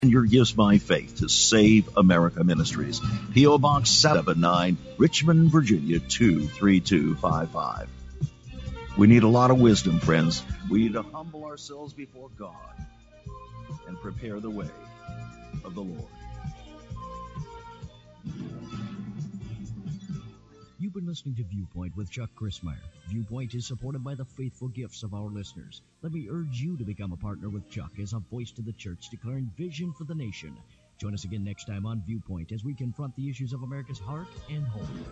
your gifts by faith to Save America Ministries. P.O. Box 779, Richmond, Virginia 23255. We need a lot of wisdom, friends. We need to humble ourselves before God and prepare the way of the Lord. You've been listening to Viewpoint with Chuck Crismier. Viewpoint is supported by the faithful gifts of our listeners. Let me urge you to become a partner with Chuck as a voice to the church declaring vision for the nation. Join us again next time on Viewpoint as we confront the issues of America's heart and home.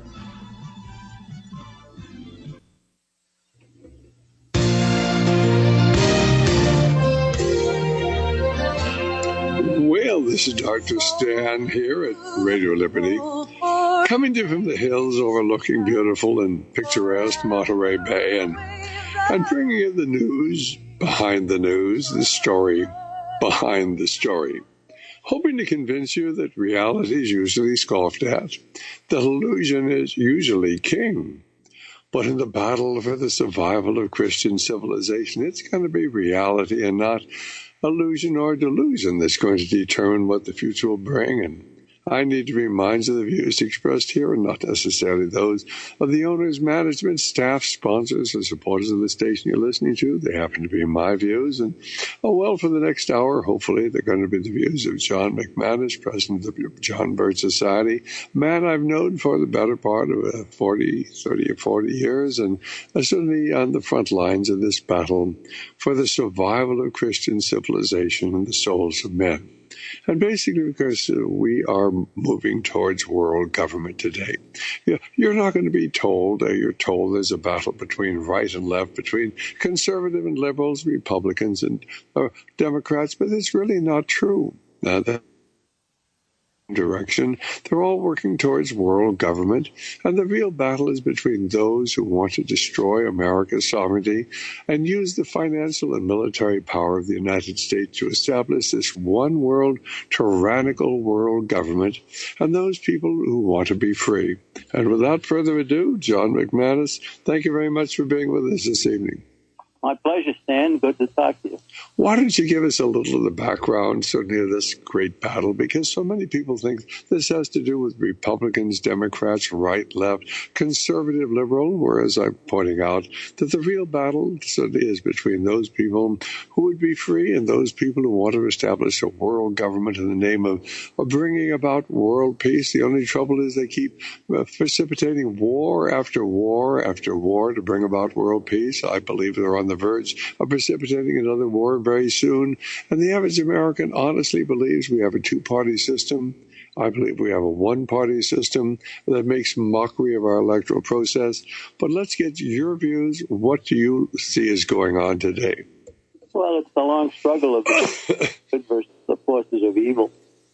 Well, this is Dr. Stan here at Radio Liberty, coming to you from the hills overlooking beautiful and picturesque Monterey Bay, and bringing you the news behind the news, the story behind the story, hoping to convince you that reality is usually scoffed at, that illusion is usually king. But in the battle for the survival of Christian civilization, it's going to be reality and not illusion or delusion that's going to determine what the future will bring. And I need to remind you the views expressed here are not necessarily those of the owners, management, staff, sponsors, or supporters of the station you're listening to. They happen to be my views. And, for the next hour, hopefully, they're going to be the views of John McManus, president of the John Birch Society, man I've known for the better part of 40 years, and certainly on the front lines of this battle for the survival of Christian civilization and the souls of men. And basically because we are moving towards world government today. You're not going to be told, you're told there's a battle between right and left, between conservative and liberals, Republicans and Democrats, but it's really not true. Direction. They're all working towards world government, and the real battle is between those who want to destroy America's sovereignty and use the financial and military power of the United States to establish this one world, tyrannical world government, and those people who want to be free. And without further ado, John McManus, thank you very much for being with us this evening. My pleasure, Stan. Good to talk to you. Why don't you give us a little of the background, certainly, of this great battle? Because so many people think this has to do with Republicans, Democrats, right, left, conservative, liberal, whereas I'm pointing out that the real battle certainly is between those people who would be free and those people who want to establish a world government in the name of bringing about world peace. The only trouble is they keep precipitating war after war after war to bring about world peace. I believe they're on the verge of precipitating another war very soon. And the average American honestly believes we have a two-party system. I believe we have a one-party system that makes mockery of our electoral process. But let's get your views. What do you see is going on today? Well, it's the long struggle of good versus the forces of evil.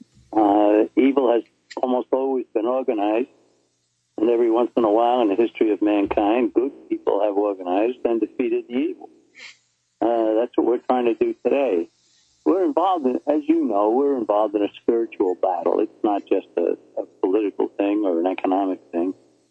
Evil has almost always been organized. And every once in a while in the history of mankind, good people have organized and defeated the evil. That's what we're trying to do today. We're involved in, as you know, we're involved in a spiritual battle. It's not just a political thing or an economic thing.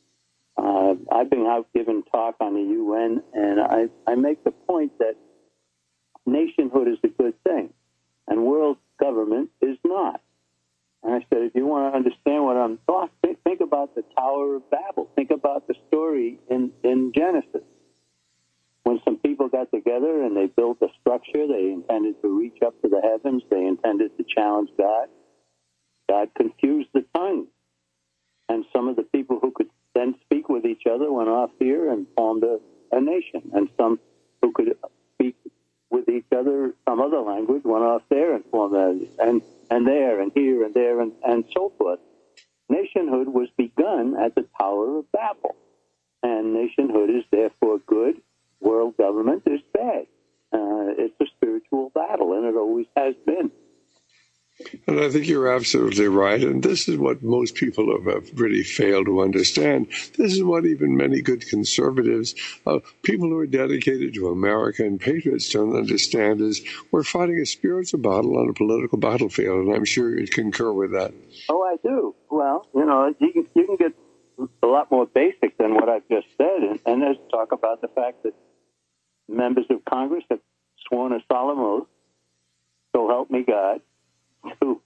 I've been out giving talk on the UN, and I make the point that nationhood is a good thing, and world government is not. And I said, if you want to understand what I'm talking, think about the Tower of Babel. Think about the story in Genesis. When some people got together and they built a structure, they intended to reach up to the heavens. They intended to challenge God. God confused the tongues. And some of the people who could then speak with each other went off here and formed a nation. And some who could speak with each other, some other language, went off there and formed and there and here and there and so forth. Nationhood was begun at the Tower of Babel. And nationhood is therefore good. World government is bad. It's a spiritual battle, and it always has been. And I think you're absolutely right. And this is what most people have really failed to understand. This is what even many good conservatives, people who are dedicated to America and patriots don't understand is we're fighting a spiritual battle on a political battlefield. And I'm sure you'd concur with that. Oh, I do. Well, you can get a lot more basic than what I've just said. And let's talk about the fact that members of Congress have sworn a solemn oath, so help me God, to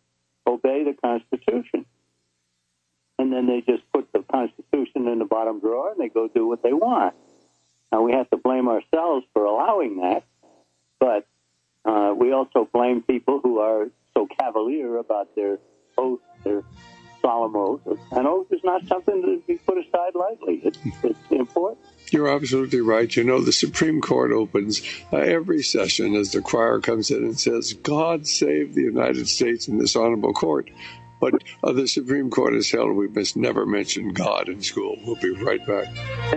obey the Constitution. And then they just put the Constitution in the bottom drawer and they go do what they want. Now, we have to blame ourselves for allowing that, but we also blame people who are so cavalier about their oath, their solemn oath. An oath is not something to be put aside lightly. It's important. You're absolutely right. You know, the Supreme Court opens every session as the choir comes in and says, "God save the United States in this honorable court." But the Supreme Court has held we must never mention God in school. We'll be right back.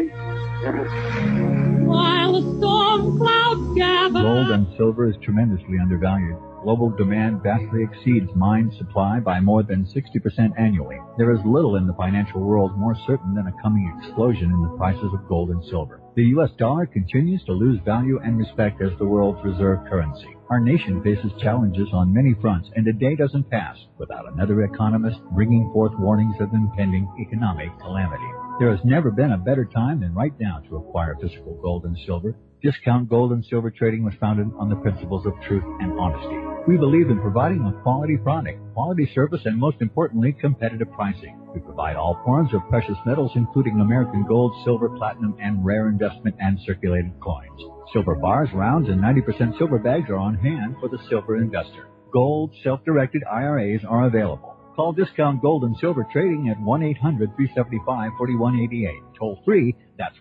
While the storm clouds gather. Gold and silver is tremendously undervalued. Global demand vastly exceeds mine supply by more than 60% annually. There is little in the financial world more certain than a coming explosion in the prices of gold and silver. The U.S. dollar continues to lose value and respect as the world's reserve currency. Our nation faces challenges on many fronts, and a day doesn't pass without another economist bringing forth warnings of impending economic calamity. There has never been a better time than right now to acquire physical gold and silver. Discount Gold and Silver Trading was founded on the principles of truth and honesty. We believe in providing a quality product, quality service, and most importantly, competitive pricing. We provide all forms of precious metals, including American gold, silver, platinum, and rare investment and circulated coins. Silver bars, rounds, and 90% silver bags are on hand for the silver investor. Gold, self-directed IRAs are available. Call Discount Gold and Silver Trading at 1-800-375-4188. Toll free, that's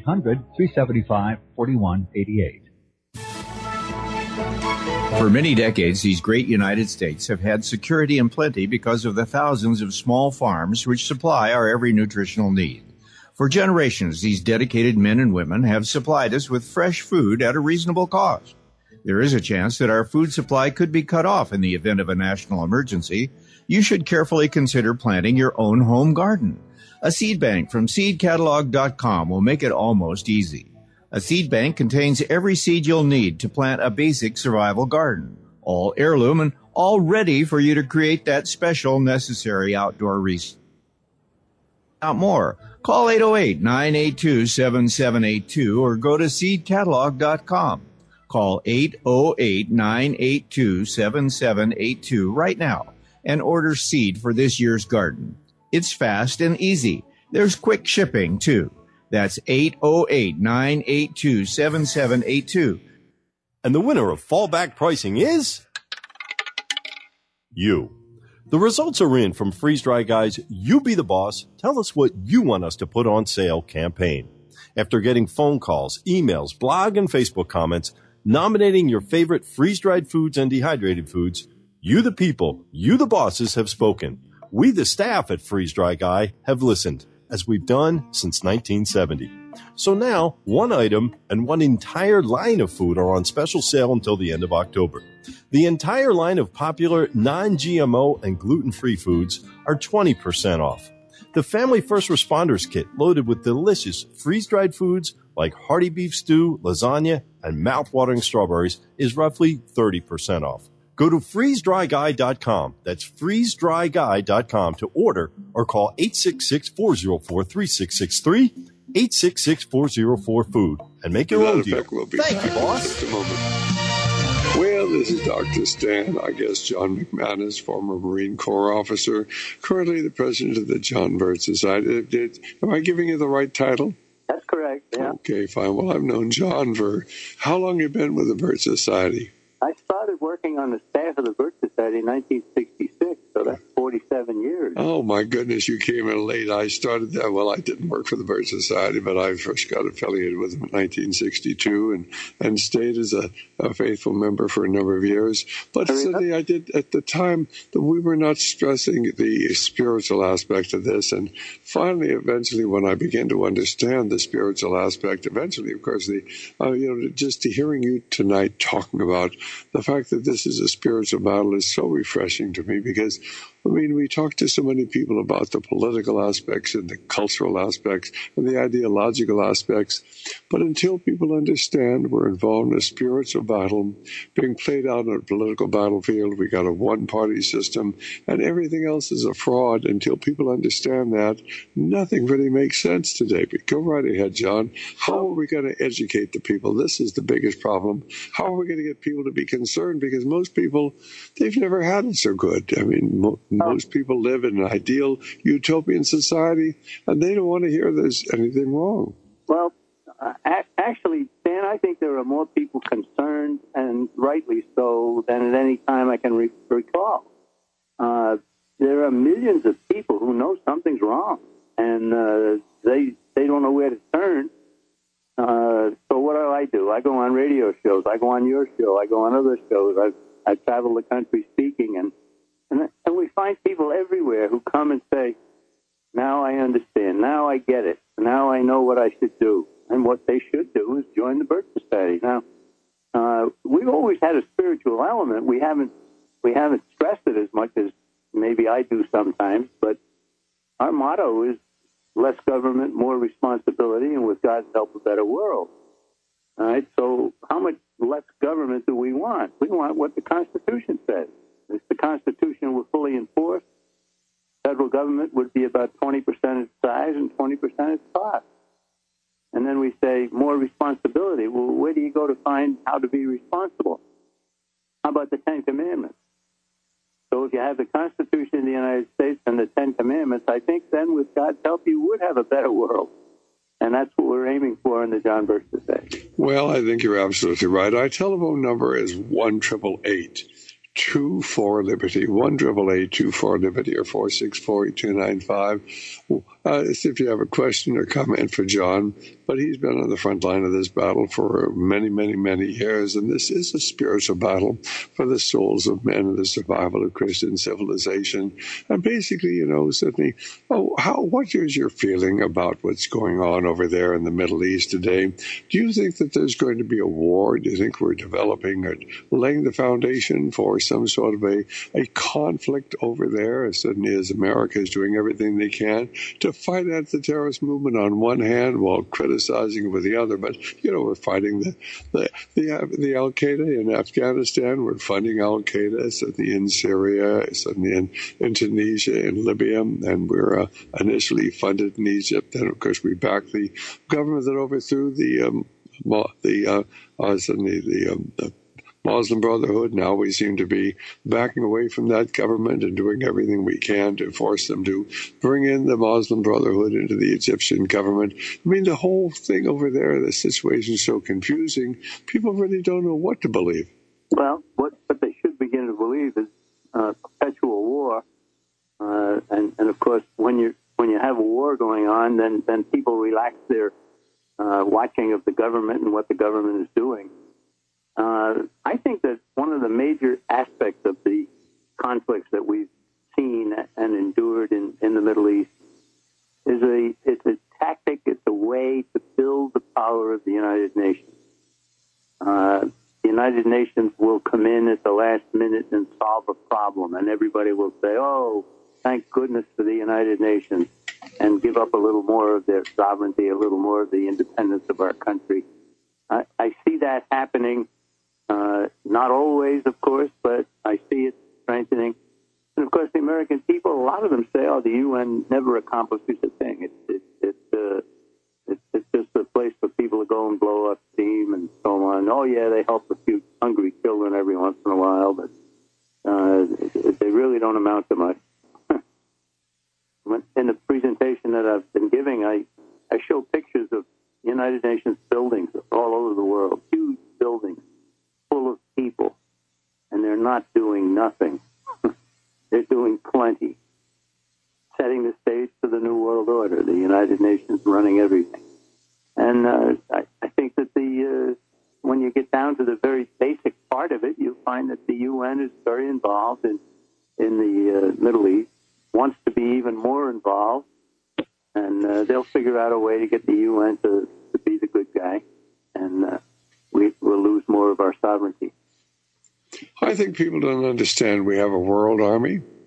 1-800-375-4188. For many decades, these great United States have had security and plenty because of the thousands of small farms which supply our every nutritional need. For generations, these dedicated men and women have supplied us with fresh food at a reasonable cost. There is a chance that our food supply could be cut off in the event of a national emergency. You should carefully consider planting your own home garden. A seed bank from seedcatalog.com will make it almost easy. A seed bank contains every seed you'll need to plant a basic survival garden, all heirloom and all ready for you to create that special necessary outdoor resource. Out more. Call 808-982-7782 or go to seedcatalog.com. Call 808-982-7782 right now and order seed for this year's garden. It's fast and easy. There's quick shipping, too. That's 808-982-7782. And the winner of fallback pricing is you. The results are in from Freeze Dry Guy's You Be the Boss, Tell Us What You Want Us to Put on Sale campaign. After getting phone calls, emails, blog, and Facebook comments nominating your favorite freeze-dried foods and dehydrated foods, you the people, you the bosses have spoken. We the staff at Freeze Dry Guy have listened, as we've done since 1970. So now, one item and one entire line of food are on special sale until the end of October. The entire line of popular non-GMO and gluten-free foods are 20% off. The Family First Responders Kit, loaded with delicious freeze-dried foods like hearty beef stew, lasagna, and mouth-watering strawberries, is roughly 30% off. Go to freezedryguy.com. That's freezedryguy.com to order or call 866-404-3663, 866-404-FOOD, and make your own deal. Thank you, boss. Just a moment. Well, this is Dr. Stan, I guess John McManus, former Marine Corps officer, currently the president of the John Birch Society. Am I giving you the right title? That's correct, yeah. Okay, fine. Well, I've known John for how long have you been with the Birch Society? I started working on the staff of the Birch Society in 1966, so that's 47 years. Oh, my goodness, you came in late. I started that. Well, I didn't work for the Birch Society, but I first got affiliated with them in 1962 and stayed as a faithful member for a number of years. But certainly I did at the time that we were not stressing the spiritual aspect of this. And finally, eventually, when I began to understand the spiritual aspect, eventually, of course, just hearing you tonight talking about the fact that this is a spiritual battle is so refreshing to me because, I mean, we talk to so many many people about the political aspects and the cultural aspects and the ideological aspects. But until people understand we're involved in a spiritual battle being played out on a political battlefield, we got a one-party system, and everything else is a fraud. Until people understand that, nothing really makes sense today. But go right ahead, John. How are we going to educate the people? This is the biggest problem. How are we going to get people to be concerned? Because most people, they've never had it so good. I mean, most people live in an ideal utopian society, and they don't want to hear there's anything wrong. Well, actually, Dan, I think there are more people concerned, and rightly so, than at any time I can recall. There are millions of people who know something's wrong, and they don't know where to turn. So what do? I go on radio shows. I go on your show. I go on other shows. I travel the country speaking, and we find people everywhere who come and say, now I understand. Now I get it. Now I know what I should do. And what they should do is join the Birch Society. Now, we've always had a spiritual element. We haven't stressed it as much as maybe I do sometimes, but our motto is less government, more responsibility, and with God's help, a better world. All right, so how much less government do we want? We want what the Constitution says. If the Constitution were fully enforced, federal government would be about 20% its size and 20% its cost. And then we say more responsibility. Well, where do you go to find how to be responsible? How about the Ten Commandments? So if you have the Constitution of the United States and the Ten Commandments, I think then with God's help you would have a better world. And that's what we're aiming for in the John Birch Society. Well, I think you're absolutely right. Our telephone number is 1-888-24-LIBERTY, 1-888-24-LIBERTY, or 464-8295. If you have a question or comment for John, but he's been on the front line of this battle for many, many, many years, and this is a spiritual battle for the souls of men and the survival of Christian civilization. And basically, Sydney, what is your feeling about what's going on over there in the Middle East today? Do you think that there's going to be a war? Do you think we're developing or laying the foundation for some sort of a conflict over there, Sydney, as America is doing everything they can to fight at the terrorist movement on one hand while criticizing with the other? But, we're fighting the Al-Qaeda in Afghanistan. We're funding Al-Qaeda, Sydney, in Syria, Sydney, in Tunisia, in Libya, and we're initially funded in Egypt. And, of course, we backed the government that overthrew the Muslim Brotherhood. Now we seem to be backing away from that government and doing everything we can to force them to bring in the Muslim Brotherhood into the Egyptian government. I mean, the whole thing over there, the situation is so confusing. People really don't know what to believe. Well, what they should begin to believe is perpetual war. And of course, when you have a war going on, then people relax their watching of the government and what the government is doing. I think that one of the major aspects of the conflicts that we've seen and endured in the Middle East is it's a tactic, it's a way to build the power of the United Nations. The United Nations will come in at the last minute and solve a problem, and everybody will say, oh, thank goodness for the United Nations, and give up a little more of their sovereignty, a little more of the independence of our country. I see that happening. Not always, of course, but I see it strengthening. And, of course, the American people, a lot of them say, oh, the UN never accomplishes a thing. It's just a place for people to go and blow up steam and so on. Oh, yeah, they help a few hungry children every once in a while, but they really don't amount to much. In the presentation that I've been giving, I show pictures of United Nations buildings all over the world, huge buildings full of people, and they're not doing nothing. They're doing plenty, setting the stage for the New World Order, the United Nations running everything. And I think that when you get down to the very basic part of it, you'll find that the UN is very involved in the Middle East, wants to be even more involved, and they'll figure out a way to get the UN to be the good guy, and we'll lose more of our sovereignty. I think people don't understand we have a world army.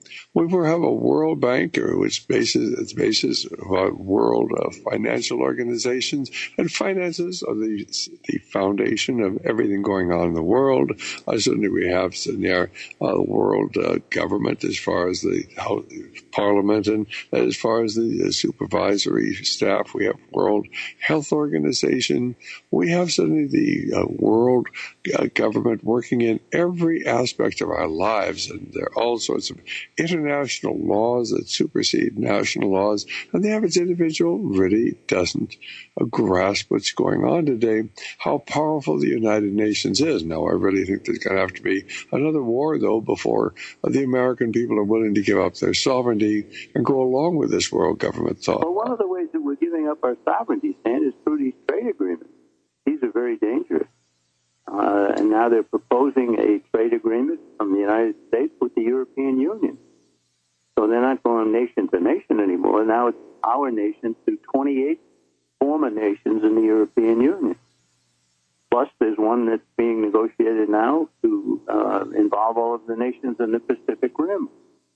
We will have a World Bank, which its basis of world financial organizations, and finances are the foundation of everything going on in the world. Certainly we have our world government as far as the Parliament, and as far as the supervisory staff, we have World Health Organization. We have suddenly the world government working in every aspect of our lives, and there are all sorts of international laws that supersede national laws, and the average individual really doesn't grasp what's going on today, how powerful the United Nations is. Now, I really think there's going to have to be another war, though, before the American people are willing to give up their sovereignty and go along with this world government thought. Well, one of the ways that we're giving up our sovereignty, Stan, is through these trade agreements. These are very dangerous. And now they're proposing a trade agreement from the United States with the European Union. So they're not going nation to nation anymore. Now it's our nation to 28 former nations in the European Union. Plus, there's one that's being negotiated now to involve all of the nations in the Pacific Rim.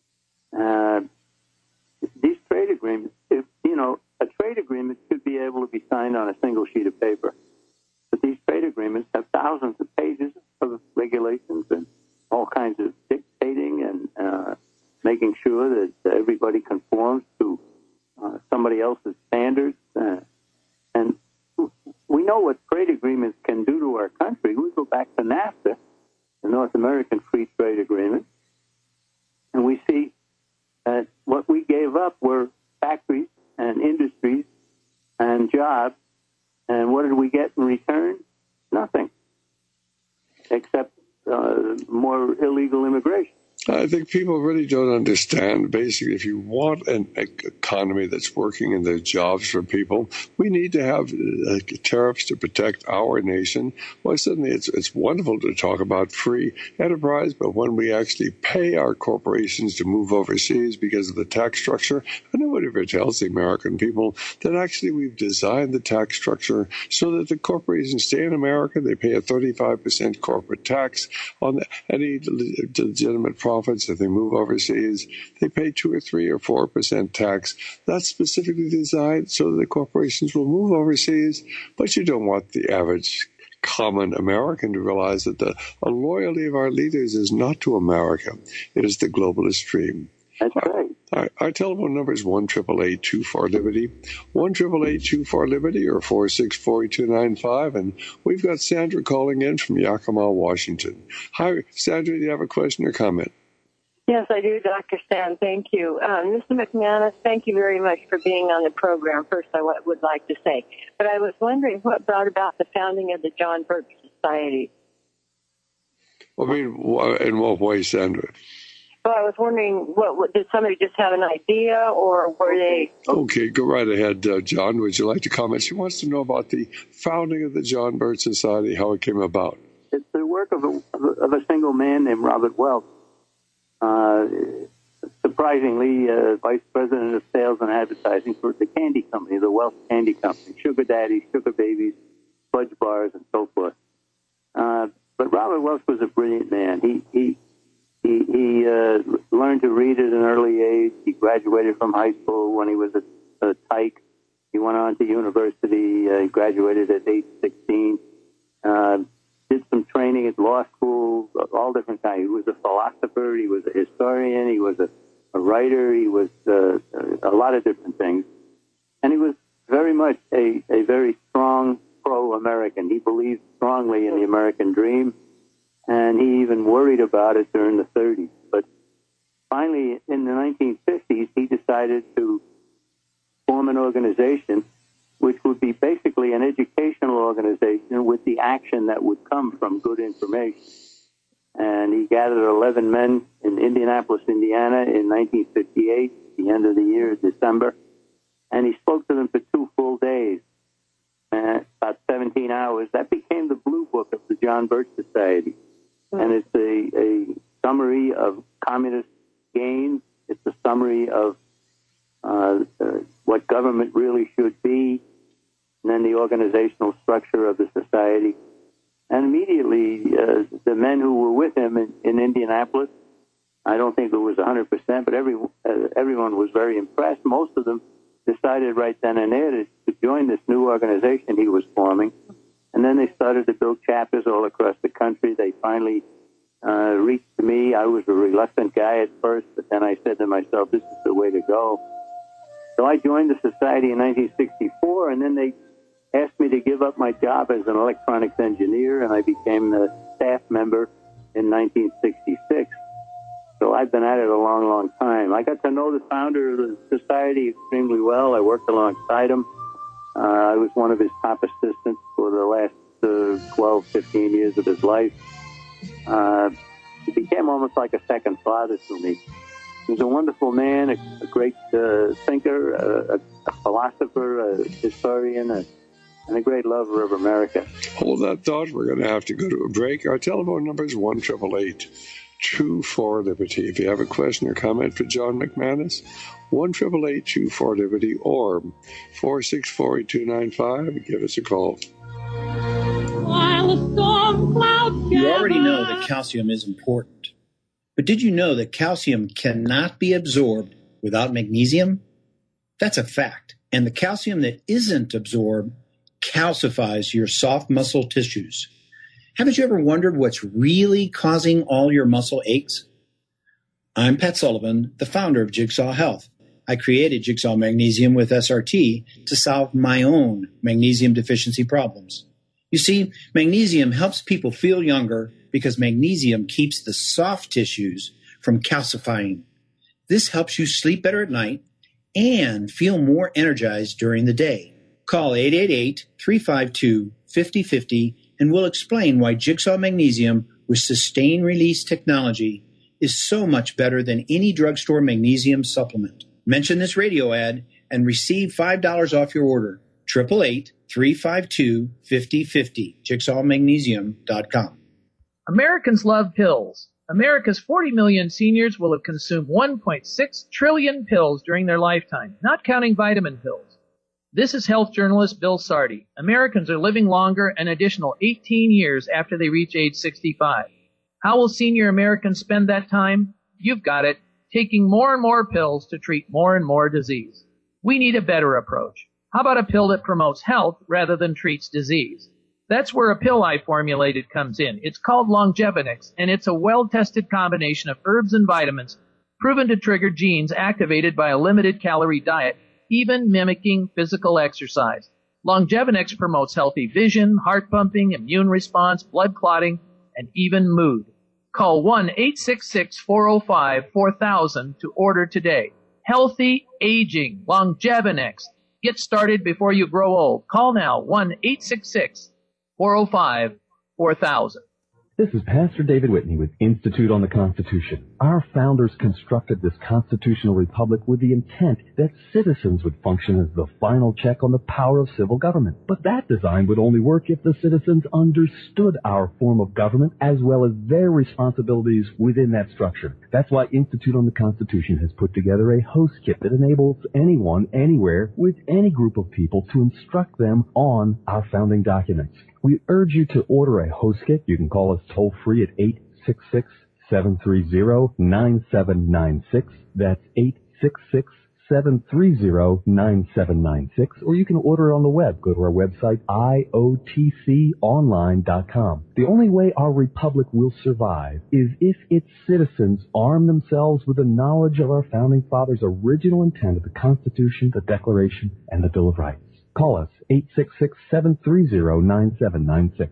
These trade agreements, a trade agreement should be able to be signed on a single sheet of paper. But these trade agreements have thousands of pages of regulations and all kinds of dictating and making sure that everybody conforms to somebody else's standards. And we know what trade agreements can do to our country. We go back to NAFTA, the North American Free Trade Agreement, and we see that what we gave up were factories and industries and jobs. And what did we get in return? Nothing, except more illegal immigration. I think people really don't understand. Basically, if you want an economy that's working and there's jobs for people, we need to have tariffs to protect our nation. Well, suddenly it's wonderful to talk about free enterprise, but when we actually pay our corporations to move overseas because of the tax structure, nobody ever tells the American people that actually we've designed the tax structure so that the corporations stay in America. They pay a 35% corporate tax on any legitimate profits. If they move overseas, they pay 2 or 3 or 4% tax. That's specifically designed so that the corporations will move overseas, but you don't want the average common American to realize that the loyalty of our leaders is not to America. It is the globalist dream. That's right. Our telephone number is 1-888-24-LIBERTY, 1-888-24-LIBERTY, or 464-8295. And we've got Sandra calling in from Yakima, Washington. Hi, Sandra, do you have a question or comment? Yes, I do, Dr. Stan. Thank you. Mr. McManus, thank you very much for being on the program. First, I would like to say. But I was wondering what brought about the founding of the John Birch Society. I mean, in what way, Sandra? Well, I was wondering, did somebody just have an idea, or were they... Okay, go right ahead, John. Would you like to comment? She wants to know about the founding of the John Birch Society, how it came about. It's the work of a single man named Robert Welch. Surprisingly, Vice President of Sales and Advertising for the candy company, the Welch Candy Company, Sugar Daddies, Sugar Babies, Fudge Bars, and so forth. But Robert Welch was a brilliant man. He learned to read at an early age. He graduated from high school when he was a tyke. He went on to university. He graduated at age 16. Did some training at law school, all different kinds. He was a philosopher. He was a historian. He was a writer. He was a lot of different things. And he was very much a very strong pro-American. He believed strongly in the American dream. And he even worried about it during the 30s. But finally, in the 1950s, he decided to form an organization which would be basically an educational organization with the action that would come from good information. And he gathered 11 men in Indianapolis, Indiana in 1958, the end of the year, December. And he spoke to them for 2 full days, about 17 hours. That became the Blue Book of the John Birch Society. And it's a summary of communist gains. It's a summary of what government really should be, and then the organizational structure of the society. And immediately, the men who were with him in Indianapolis I don't think it was 100%, but everyone was very impressed. Most of them decided right then and there to join this new organization he was forming. And then they started to build chapters all across the country. They finally reached me. I was a reluctant guy at first, but then I said to myself, this is the way to go. So I joined the society in 1964, and then they asked me to give up my job as an electronics engineer, and I became a staff member in 1966. So I've been at it a long, long time. I got to know the founder of the society extremely well. I worked alongside him. I was one of his top assistants for the last 12, 15 years of his life. He became almost like a second father to me. He was a wonderful man, a great thinker, a philosopher, a historian, and a great lover of America. Hold that thought. We're going to have to go to a break. Our telephone number is 1-888-24-LIBERTY. If you have a question or comment for John McManus, 1-888-24-LIBERTY or 464-8295. Give us a call. You already know that calcium is important. But did you know that calcium cannot be absorbed without magnesium? That's a fact. And the calcium that isn't absorbed calcifies your soft muscle tissues. Haven't you ever wondered what's really causing all your muscle aches? I'm Pat Sullivan, the founder of Jigsaw Health. I created Jigsaw Magnesium with SRT to solve my own magnesium deficiency problems. You see, magnesium helps people feel younger because magnesium keeps the soft tissues from calcifying. This helps you sleep better at night and feel more energized during the day. Call 888-352-5050 and we'll explain why Jigsaw Magnesium with sustained release technology is so much better than any drugstore magnesium supplement. Mention this radio ad and receive $5 off your order. 888-352-5050. JigsawMagnesium.com. Americans love pills. America's 40 million seniors will have consumed 1.6 trillion pills during their lifetime, not counting vitamin pills. This is health journalist Bill Sardi. Americans are living longer an additional 18 years after they reach age 65. How will senior Americans spend that time? You've got it, taking more and more pills to treat more and more disease. We need a better approach. How about a pill that promotes health rather than treats disease? That's where a pill I formulated comes in. It's called Longevinix, and it's a well-tested combination of herbs and vitamins proven to trigger genes activated by a limited-calorie diet, even mimicking physical exercise. Longevinix promotes healthy vision, heart pumping, immune response, blood clotting, and even mood. Call 1-866-405-4000 to order today. Healthy aging, Longevinix. Get started before you grow old. Call now, 1-866-405-4000. This is Pastor David Whitney with Institute on the Constitution. Our founders constructed this constitutional republic with the intent that citizens would function as the final check on the power of civil government. But that design would only work if the citizens understood our form of government as well as their responsibilities within that structure. That's why Institute on the Constitution has put together a host kit that enables anyone, anywhere, with any group of people to instruct them on our founding documents. We urge you to order a host kit. You can call us toll-free at 866-730-9796. That's 866-730-9796. Or you can order it on the web. Go to our website, iotconline.com. The only way our republic will survive is if its citizens arm themselves with the knowledge of our founding fathers' original intent of the Constitution, the Declaration, and the Bill of Rights. Call us, 866-730-9796.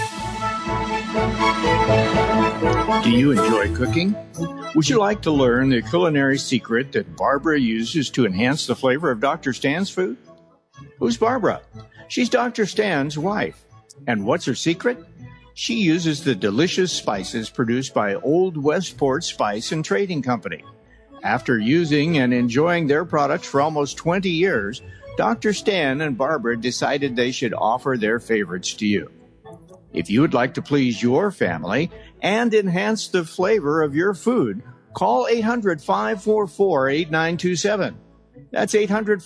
Do you enjoy cooking? Would you like to learn the culinary secret that Barbara uses to enhance the flavor of Dr. Stan's food? Who's Barbara? She's Dr. Stan's wife. And what's her secret? She uses the delicious spices produced by Old Westport Spice and Trading Company. After using and enjoying their products for almost 20 years, Dr. Stan and Barbara decided they should offer their favorites to you. If you would like to please your family and enhance the flavor of your food, call 800-544-8927. That's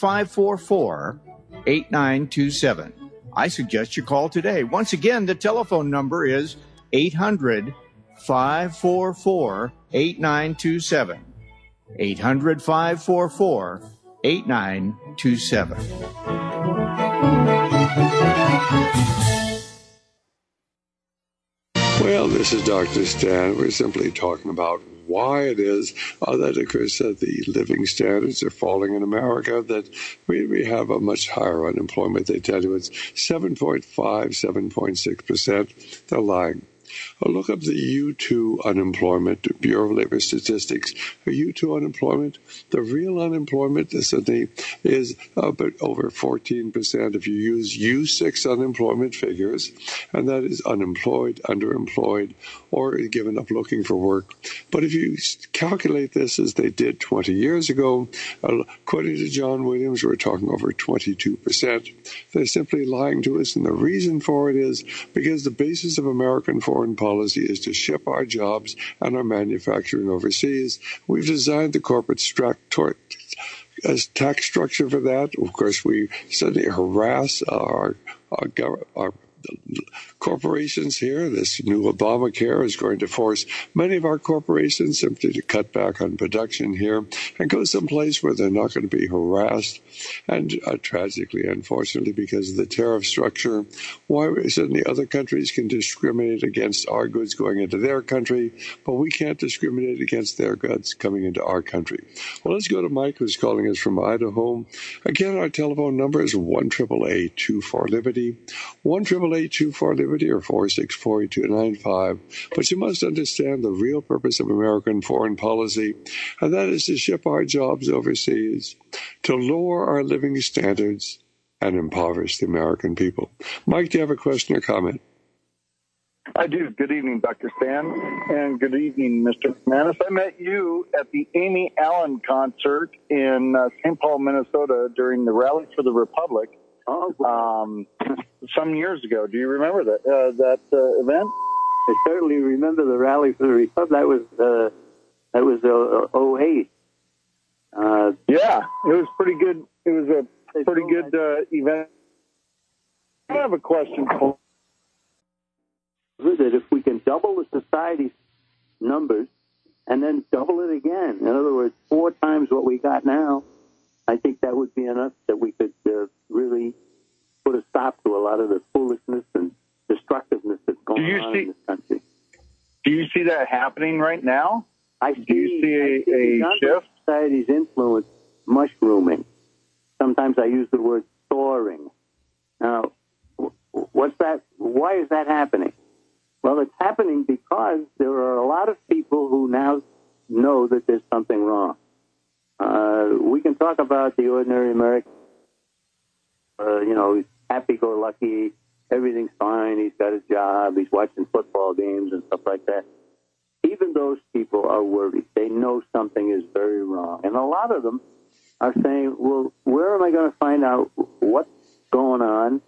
800-544-8927. I suggest you call today. Once again, the telephone number is 800-544-8927. 800-544-8927. 800-544-8927. Well, this is Dr. Stan. We're simply talking about why it is that, of course, the living standards are falling in America, that we have a much higher unemployment. They tell you it's 7.5, 7.6%. They're lying. Look up the U2 unemployment, Bureau of Labor Statistics. U2 unemployment, the real unemployment is about over 14% if you use U6 unemployment figures, and that is unemployed, underemployed, or given up looking for work. But if you calculate this as they did 20 years ago, according to John Williams, we're talking over 22%. They're simply lying to us, and the reason for it is because the basis of American foreign policy is to ship our jobs and our manufacturing overseas. We've designed the corporate tax structure for that. Of course, we suddenly harass our corporations here. This new Obamacare is going to force many of our corporations simply to cut back on production here and go someplace where they're not going to be harassed. And tragically, unfortunately, because of the tariff structure, why suddenly other countries can discriminate against our goods going into their country, but we can't discriminate against their goods coming into our country. Well, let's go to Mike, who's calling us from Idaho. Again, our telephone number is 1-888-24-LIBERTY, 1-888-24-LIBERTY, or 464-8295. But you must understand the real purpose of American foreign policy, and that is to ship our jobs overseas, to lower our living standards, and impoverish the American people. Mike, do you have a question or comment? I do. Good evening, Dr. Stan, and good evening, Mr. McManus. I met you at the Amy Allen concert in St. Paul, Minnesota during the Rally for the Republic some years ago. Do you remember that event? I certainly remember the Rally for the Republic. That was 08. Yeah, it was pretty good. It was a pretty good event. I have a question for that if we can double the society's numbers and then double it again, in other words, 4 times what we got now, I think that would be enough that we could really put a stop to a lot of the foolishness and destructiveness that's going on in this country. Do you see that happening right now? Do you see a shift? Society's influence mushrooming. Sometimes I use the word soaring. Now, what's that? Why is that happening? Well, it's happening because there are a lot of people who now know that there's something wrong. We can talk about the ordinary American, he's happy-go-lucky, everything's fine, he's got a job, he's watching football games and stuff like that. Even those people are worried. They know something is very wrong. And a lot of them are saying, well, where am I going to find out what's going on,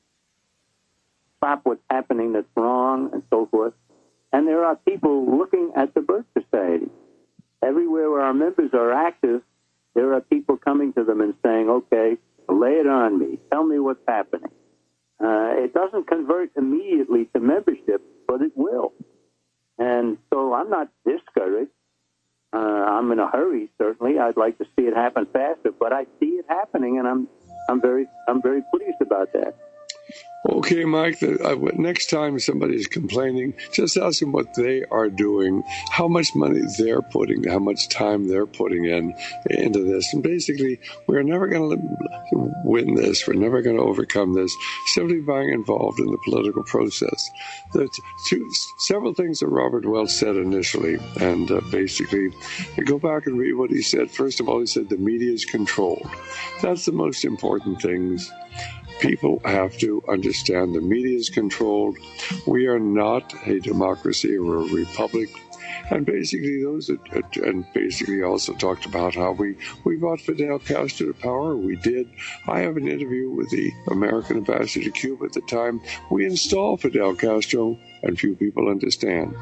stop what's happening that's wrong, and so forth. And there are people looking at the birth society. Everywhere where our members are active, there are people coming to them and saying, okay, lay it on me. Tell me what's happening. It doesn't convert immediately to membership, but it will. And so I'm not discouraged. I'm in a hurry, certainly. I'd like to see it happen faster, but I see it happening, and I'm very pleased about that. Okay, Mike, next time somebody's complaining, just ask them what they are doing, how much money they're putting, how much time they're putting into this. And basically, we're never going to win this. We're never going to overcome this simply by being involved in the political process. Several things that Robert Welch said initially, and basically, you go back and read what he said. First of all, he said the media is controlled. That's the most important things. People have to understand the media is controlled. We are not a democracy. We're a republic. And basically also talked about how we brought Fidel Castro to power. We did. I have an interview with the American ambassador to Cuba at the time. We installed Fidel Castro, and few people understand.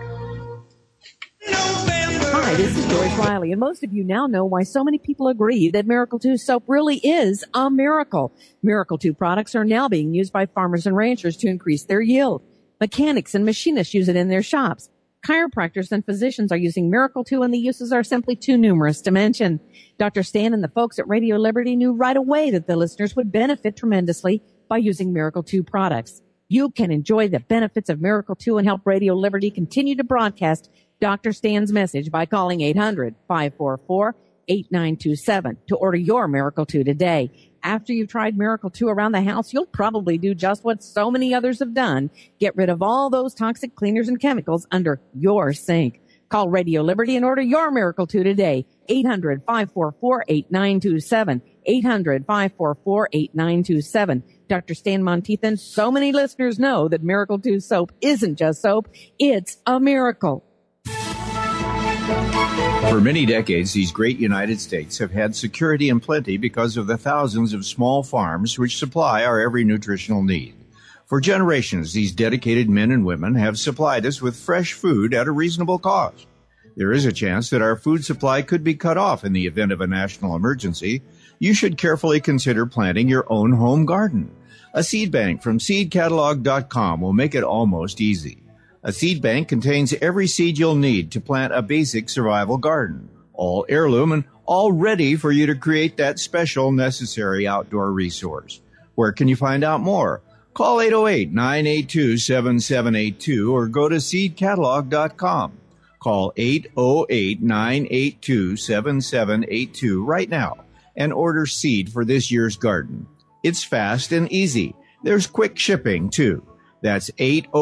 Hi, this is Joyce Riley, and most of you now know why so many people agree that Miracle 2 soap really is a miracle. Miracle 2 products are now being used by farmers and ranchers to increase their yield. Mechanics and machinists use it in their shops. Chiropractors and physicians are using Miracle 2, and the uses are simply too numerous to mention. Dr. Stan and the folks at Radio Liberty knew right away that the listeners would benefit tremendously by using Miracle 2 products. You can enjoy the benefits of Miracle 2 and help Radio Liberty continue to broadcast Dr. Stan's message by calling 800-544-8927 to order your Miracle 2 today. After you've tried Miracle 2 around the house, you'll probably do just what so many others have done. Get rid of all those toxic cleaners and chemicals under your sink. Call Radio Liberty and order your Miracle 2 today. 800-544-8927. 800-544-8927. Dr. Stan Monteith and so many listeners know that Miracle 2 soap isn't just soap. It's a miracle. For many decades, these great United States have had security and plenty because of the thousands of small farms which supply our every nutritional need. For generations, these dedicated men and women have supplied us with fresh food at a reasonable cost. There is a chance that our food supply could be cut off in the event of a national emergency. You should carefully consider planting your own home garden. A seed bank from seedcatalog.com will make it almost easy. A seed bank contains every seed you'll need to plant a basic survival garden, all heirloom and all ready for you to create that special necessary outdoor resource. Where can you find out more? Call 808-982-7782 or go to seedcatalog.com. Call 808-982-7782 right now and order seed for this year's garden. It's fast and easy. There's quick shipping, too. That's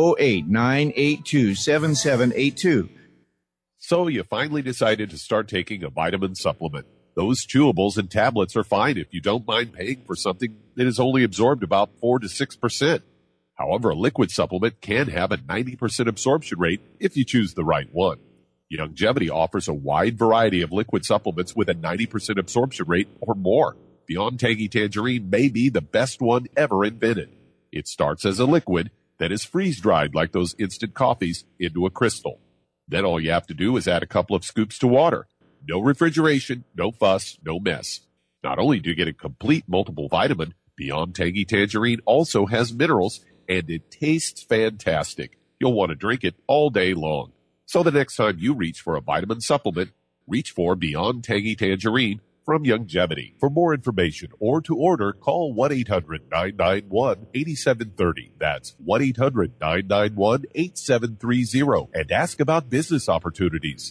808-982-7782. So you finally decided to start taking a vitamin supplement. Those chewables and tablets are fine if you don't mind paying for something that is only absorbed about 4 to 6%. However, a liquid supplement can have a 90% absorption rate if you choose the right one. Youngevity offers a wide variety of liquid supplements with a 90% absorption rate or more. Beyond Tangy Tangerine may be the best one ever invented. It starts as a liquid that is freeze-dried like those instant coffees into a crystal. Then all you have to do is add a couple of scoops to water. No refrigeration, no fuss, no mess. Not only do you get a complete multiple vitamin, Beyond Tangy Tangerine also has minerals, and it tastes fantastic. You'll want to drink it all day long. So the next time you reach for a vitamin supplement, reach for Beyond Tangy Tangerine from Youngevity. For more information or to order, call 1-800-991-8730. That's 1-800-991-8730 and ask about business opportunities.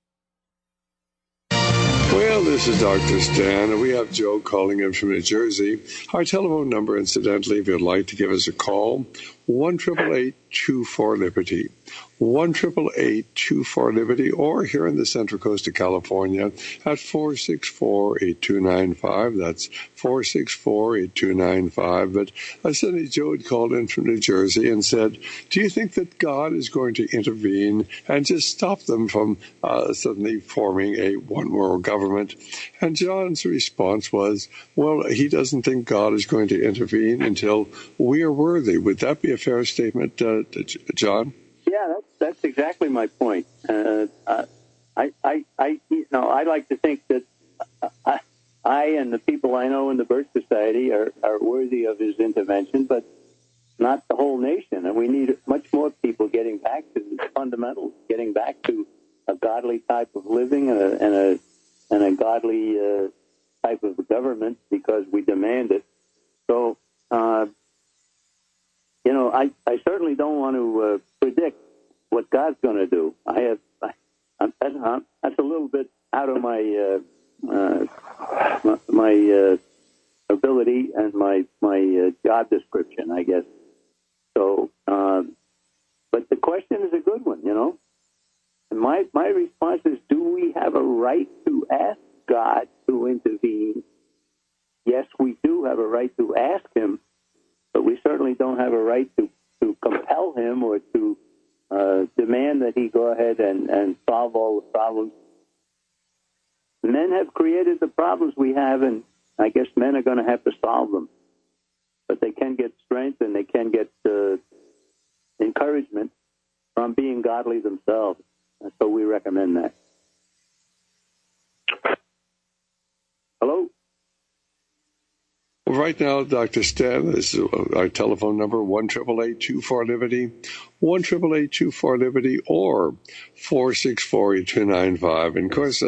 Well, this is Dr. Stan, and we have Joe calling in from New Jersey. Our telephone number, incidentally, if you'd like to give us a call, 1-888-24-LIBERTY. 1-888-24-LIBERTY, or here in the Central Coast of California at 464-8295. That's 464-8295. But suddenly Joe had called in from New Jersey and said, do you think that God is going to intervene and just stop them from suddenly forming a one-world government? And John's response was, well, he doesn't think God is going to intervene until we are worthy. Would that be a fair statement, John? Yeah, that's exactly my point. I like to think that I and the people I know in the Birch Society are worthy of his intervention, but not the whole nation. And we need much more people getting back to the fundamentals, getting back to a godly type of living and a godly type of government because we demand it. So, I certainly don't want to predict what God's going to do. That's a little bit out of my ability and my job description, I guess. So, but the question is a good one, And my response is: do we have a right to ask God to intervene? Yes, we do have a right to ask Him, but we certainly don't have a right to compel Him or to demand that He go ahead and solve all the problems. Men have created the problems we have, and I guess men are going to have to solve them. But they can get strength and they can get encouragement from being godly themselves. And so we recommend that. Hello? Right right now, Dr. Stan, this is our telephone number, 1-888-24-LIBERTY, 1-888-24-LIBERTY, or 464-8295. And, of course,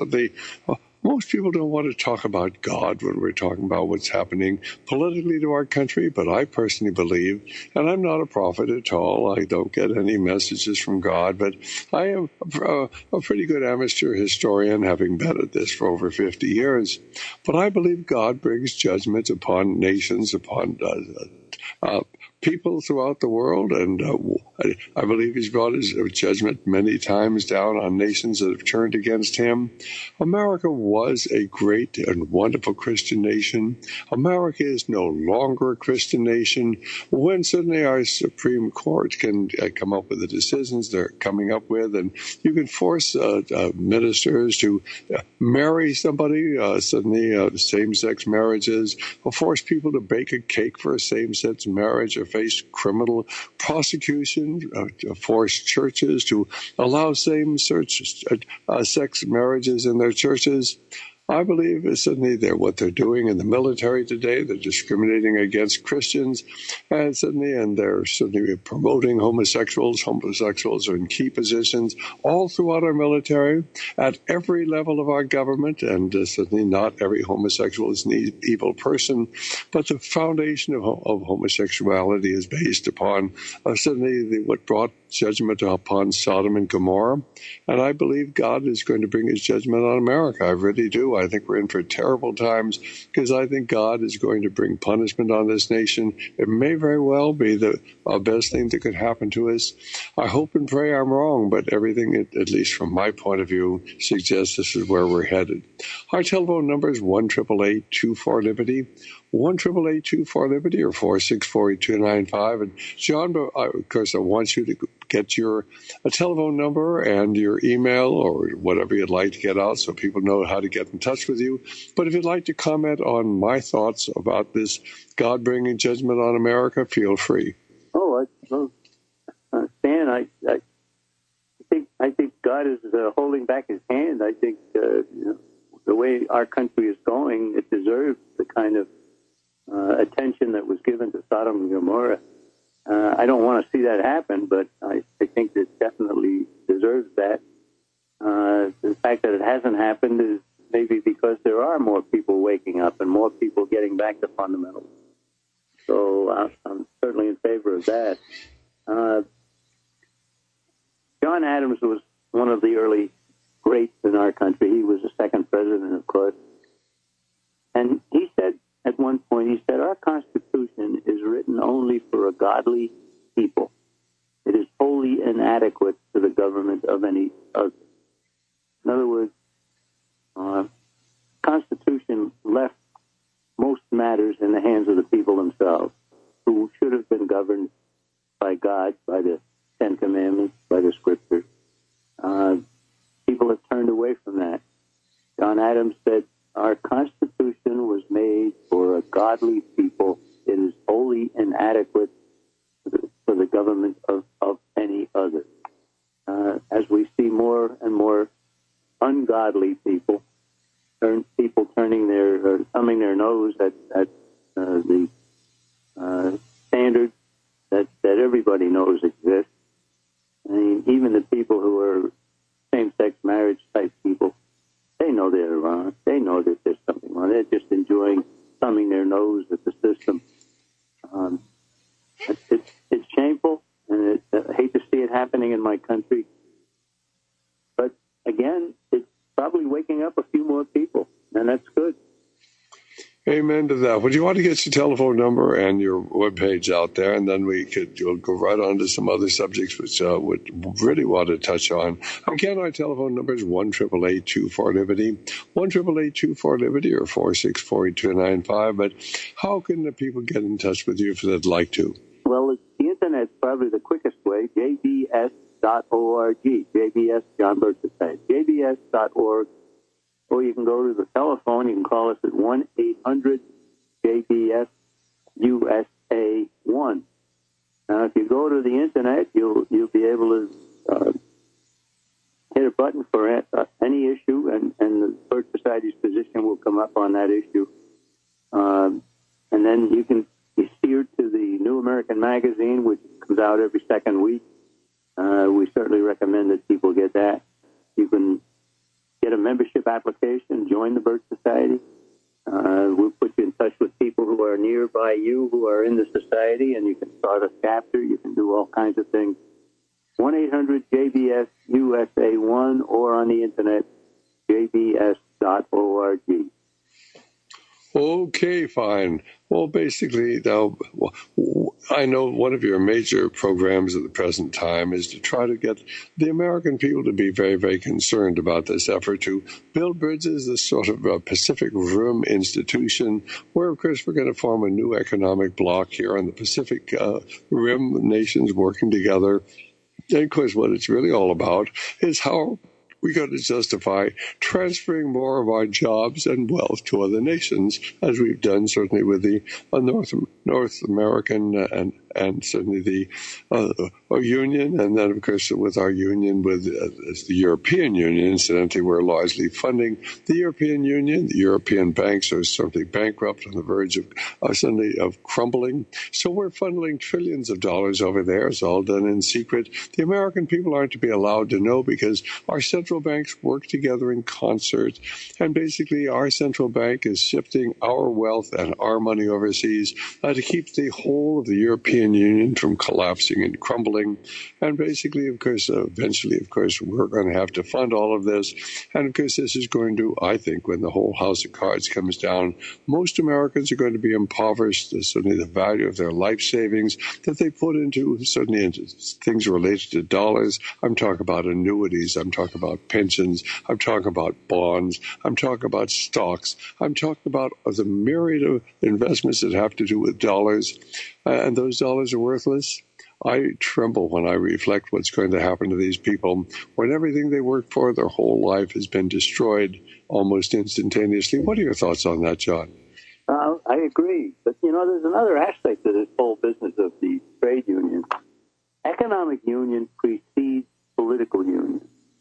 most people don't want to talk about God when we're talking about what's happening politically to our country, but I personally believe, and I'm not a prophet at all, I don't get any messages from God, but I am a pretty good amateur historian, having been at this for over 50 years. But I believe God brings judgment upon nations, upon people throughout the world, and I believe he's brought his judgment many times down on nations that have turned against him. America was a great and wonderful Christian nation. America is no longer a Christian nation. When suddenly our Supreme Court can come up with the decisions they're coming up with, and you can force ministers to marry somebody, suddenly same-sex marriages, or force people to bake a cake for a same-sex marriage, or face criminal prosecution, force churches to allow same-sex marriages in their churches. I believe suddenly what they're doing in the military today, they're discriminating against Christians, and they're suddenly promoting homosexuals. Homosexuals are in key positions all throughout our military, at every level of our government, and suddenly not every homosexual is an evil person, but the foundation of homosexuality is based upon what brought judgment upon Sodom and Gomorrah, and I believe God is going to bring his judgment on America. I really do. I think we're in for terrible times, because I think God is going to bring punishment on this nation. It may very well be the best thing that could happen to us. I hope and pray I'm wrong, but everything, at least from my point of view, suggests this is where we're headed. Our telephone number is 1-888-24-LIBERTY, 1-888-24-LIBERTY, or 464-8295. And John, of course, I want you to get your telephone number and your email or whatever you'd like to get out so people know how to get in touch with you. But if you'd like to comment on my thoughts about this God bringing judgment on America, feel free. Stan, I think God is holding back his hand. I think the way our country is going, it deserves the kind of attention that was given to Sodom and Gomorrah. I don't want to see that happen, but I think it definitely deserves that. The fact that it hasn't happened is maybe because there are more people waking up and more people getting back to fundamentals. So I'm certainly in favor of that. John Adams was one of the early greats in our country. He was the second president, of course. And he said at one point, our Constitution is written only for a godly people. It is wholly inadequate to the government of any other. In other words, Constitution left most matters in the hands of the people themselves, who should have been governed by God, by the Ten Commandments, by the Scriptures. People have turned away from that. John Adams said, our Constitution was made for a godly people. It is wholly inadequate for the government of any other. As we see more and more ungodly people, thumbing their nose at the standards that everybody knows exist. I mean, even the people who are same-sex marriage type people, they know they're wrong. They know that there's something wrong. They're just enjoying thumbing their nose at the system. It's shameful, and I hate to see it happening in my country. But again, it's probably waking up a few more people, and that's good. Amen to that. Would you want to get your telephone number and your webpage out there, and then you'll go right on to some other subjects which would really want to touch on. Again, our telephone number is 1-888-24-LIBERTY, 1-888-24-LIBERTY, or 464-8295. But how can the people get in touch with you if they'd like to? Well, the Internet's probably the quickest way, jbs.org, JBS, John Birch's site, jbs.org. Or you can go to the telephone. You can call us at 1-800-JBS-USA-1. Now, if you go to the Internet, you'll be able to hit a button for any issue, and the Birch Society's position will come up on that issue. And then you can be steered to the New American Magazine, which comes out every second week. We certainly recommend that people get that. You can get a membership application, join the Birch Society. We'll put you in touch with people who are nearby you, who are in the society, and you can start a chapter. You can do all kinds of things. 1-800-JBS-USA1 or on the internet, jbs.org. Okay, fine. Well, basically, now, I know one of your major programs at the present time is to try to get the American people to be very, very concerned about this effort to build bridges, this sort of Pacific Rim institution, where, of course, we're going to form a new economic bloc here on the Pacific Rim nations working together. And, of course, what it's really all about is how we got to justify transferring more of our jobs and wealth to other nations, as we've done certainly with the North American and certainly the Union, and then, of course, with our union with the European Union. Incidentally, we're largely funding the European Union. The European banks are certainly bankrupt, on the verge of crumbling. So we're funneling trillions of dollars over there. It's all done in secret. The American people aren't to be allowed to know, because our central banks work together in concert, and basically our central bank is shifting our wealth and our money overseas to keep the whole of the European Union from collapsing and crumbling. And basically, of course, eventually, of course, we're going to have to fund all of this. And of course, this is going to, I think, when the whole house of cards comes down, most Americans are going to be impoverished. Certainly the value of their life savings that they put into things related to dollars. I'm talking about annuities. I'm talking about pensions. I'm talking about bonds. I'm talking about stocks. I'm talking about the myriad of investments that have to do with dollars. And those dollars are worthless. I tremble when I reflect what's going to happen to these people when everything they worked for their whole life has been destroyed almost instantaneously. What are your thoughts on that, John? I agree. But, there's another aspect to this whole business of the trade union. Economic union precedes political union.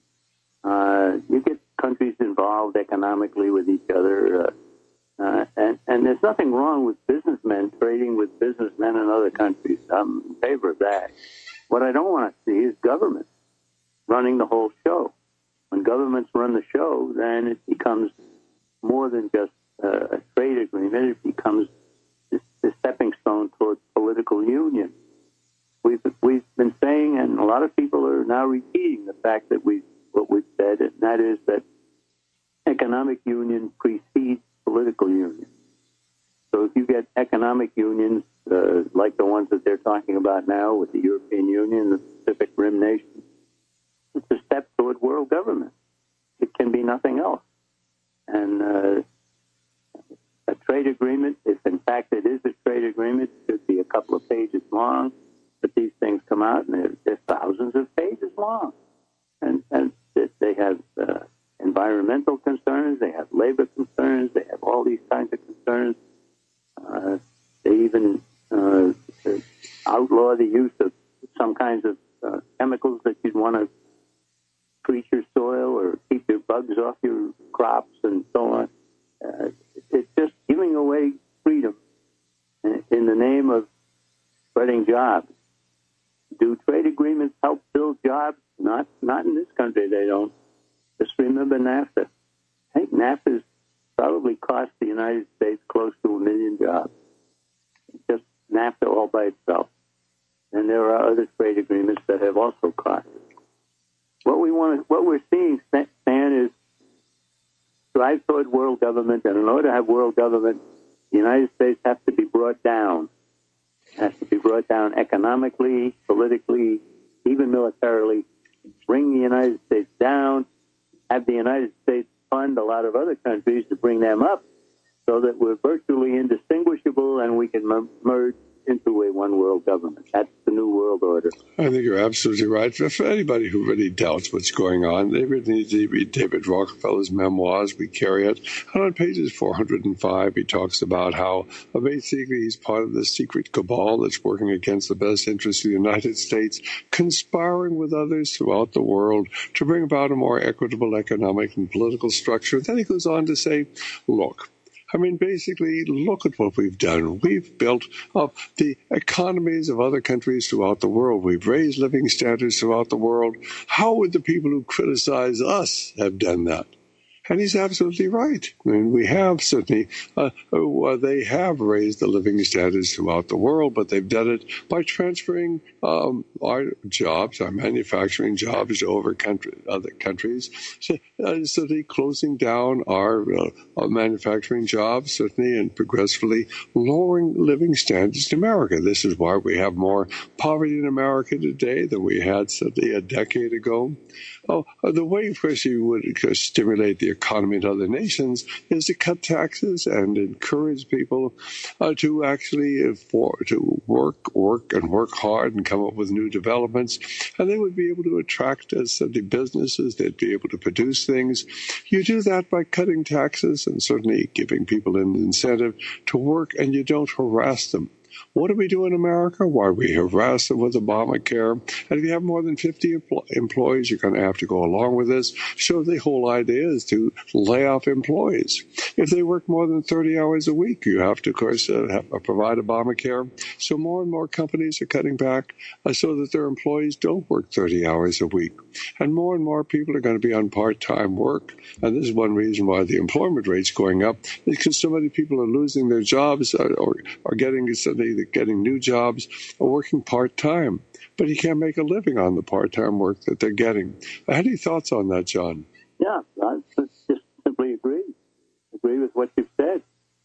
You get countries involved economically with each other, and there's nothing wrong with businessmen trading with businessmen in other countries. I'm in favor of that. What I don't want to see is government running the whole show. When governments run the show, then it becomes more than just a trade agreement. It becomes the stepping stone towards political union. We've been saying, and a lot of people are now repeating the fact that what we've said, and that is that economic union precedes political union. So if you get economic unions like the ones that they're talking about now with the European Union, the Pacific Rim nations, it's a step toward world government. It can be nothing else. And a trade agreement, if in fact it is a trade agreement, it should be a couple of pages long, but these things come out and they're thousands of pages long. And they have environmental concerns, they have labor concerns, they have all these kinds of concerns. They even outlaw the use of some kinds of chemicals that you'd want to treat your soil or keep your bugs off your crops and so on. It's just giving away freedom in the name of spreading jobs. Do trade agreements help build jobs? Not in this country, they don't. Just remember NAFTA. I think NAFTA's probably cost the United States close to 1 million jobs. Just NAFTA all by itself. And there are other trade agreements that have also cost. What we're seeing, Stan, is drive toward world government, and in order to have world government, the United States has to be brought down. It has to be brought down economically, politically, even militarily. Bring the United States down, have the United States fund a lot of other countries to bring them up so that we're virtually indistinguishable and we can merge into a one world government. That's the new world order. I think you're absolutely right. For anybody who really doubts what's going on, they really need to read David Rockefeller's memoirs. We carry it. And on pages 405, he talks about how basically he's part of this secret cabal that's working against the best interests of the United States, conspiring with others throughout the world to bring about a more equitable economic and political structure. Then he goes on to say, look, I mean, basically, look at what we've done. We've built up the economies of other countries throughout the world. We've raised living standards throughout the world. How would the people who criticize us have done that? And he's absolutely right. I mean, we have certainly, they have raised the living standards throughout the world, but they've done it by transferring our jobs, our manufacturing jobs to other countries, certainly closing down our manufacturing jobs, certainly, and progressively lowering living standards in America. This is why we have more poverty in America today than we had certainly a decade ago. The way, of course, you would stimulate the economy in other nations is to cut taxes and encourage people to actually to work hard and come up with new developments. And they would be able to attract the businesses. They'd be able to produce things. You do that by cutting taxes and certainly giving people an incentive to work, and you don't harass them. What do we do in America? Why, we harass them with Obamacare. And if you have more than 50 employees, you're going to have to go along with this. So the whole idea is to lay off employees. If they work more than 30 hours a week, you have to, of course, provide Obamacare. So more and more companies are cutting back so that their employees don't work 30 hours a week. And more people are going to be on part-time work. And this is one reason why the employment rate's going up, is because so many people are losing their jobs or getting new jobs or working part-time. But you can't make a living on the part-time work that they're getting. Any thoughts on that, John? Yeah, I just simply agree with what you've said.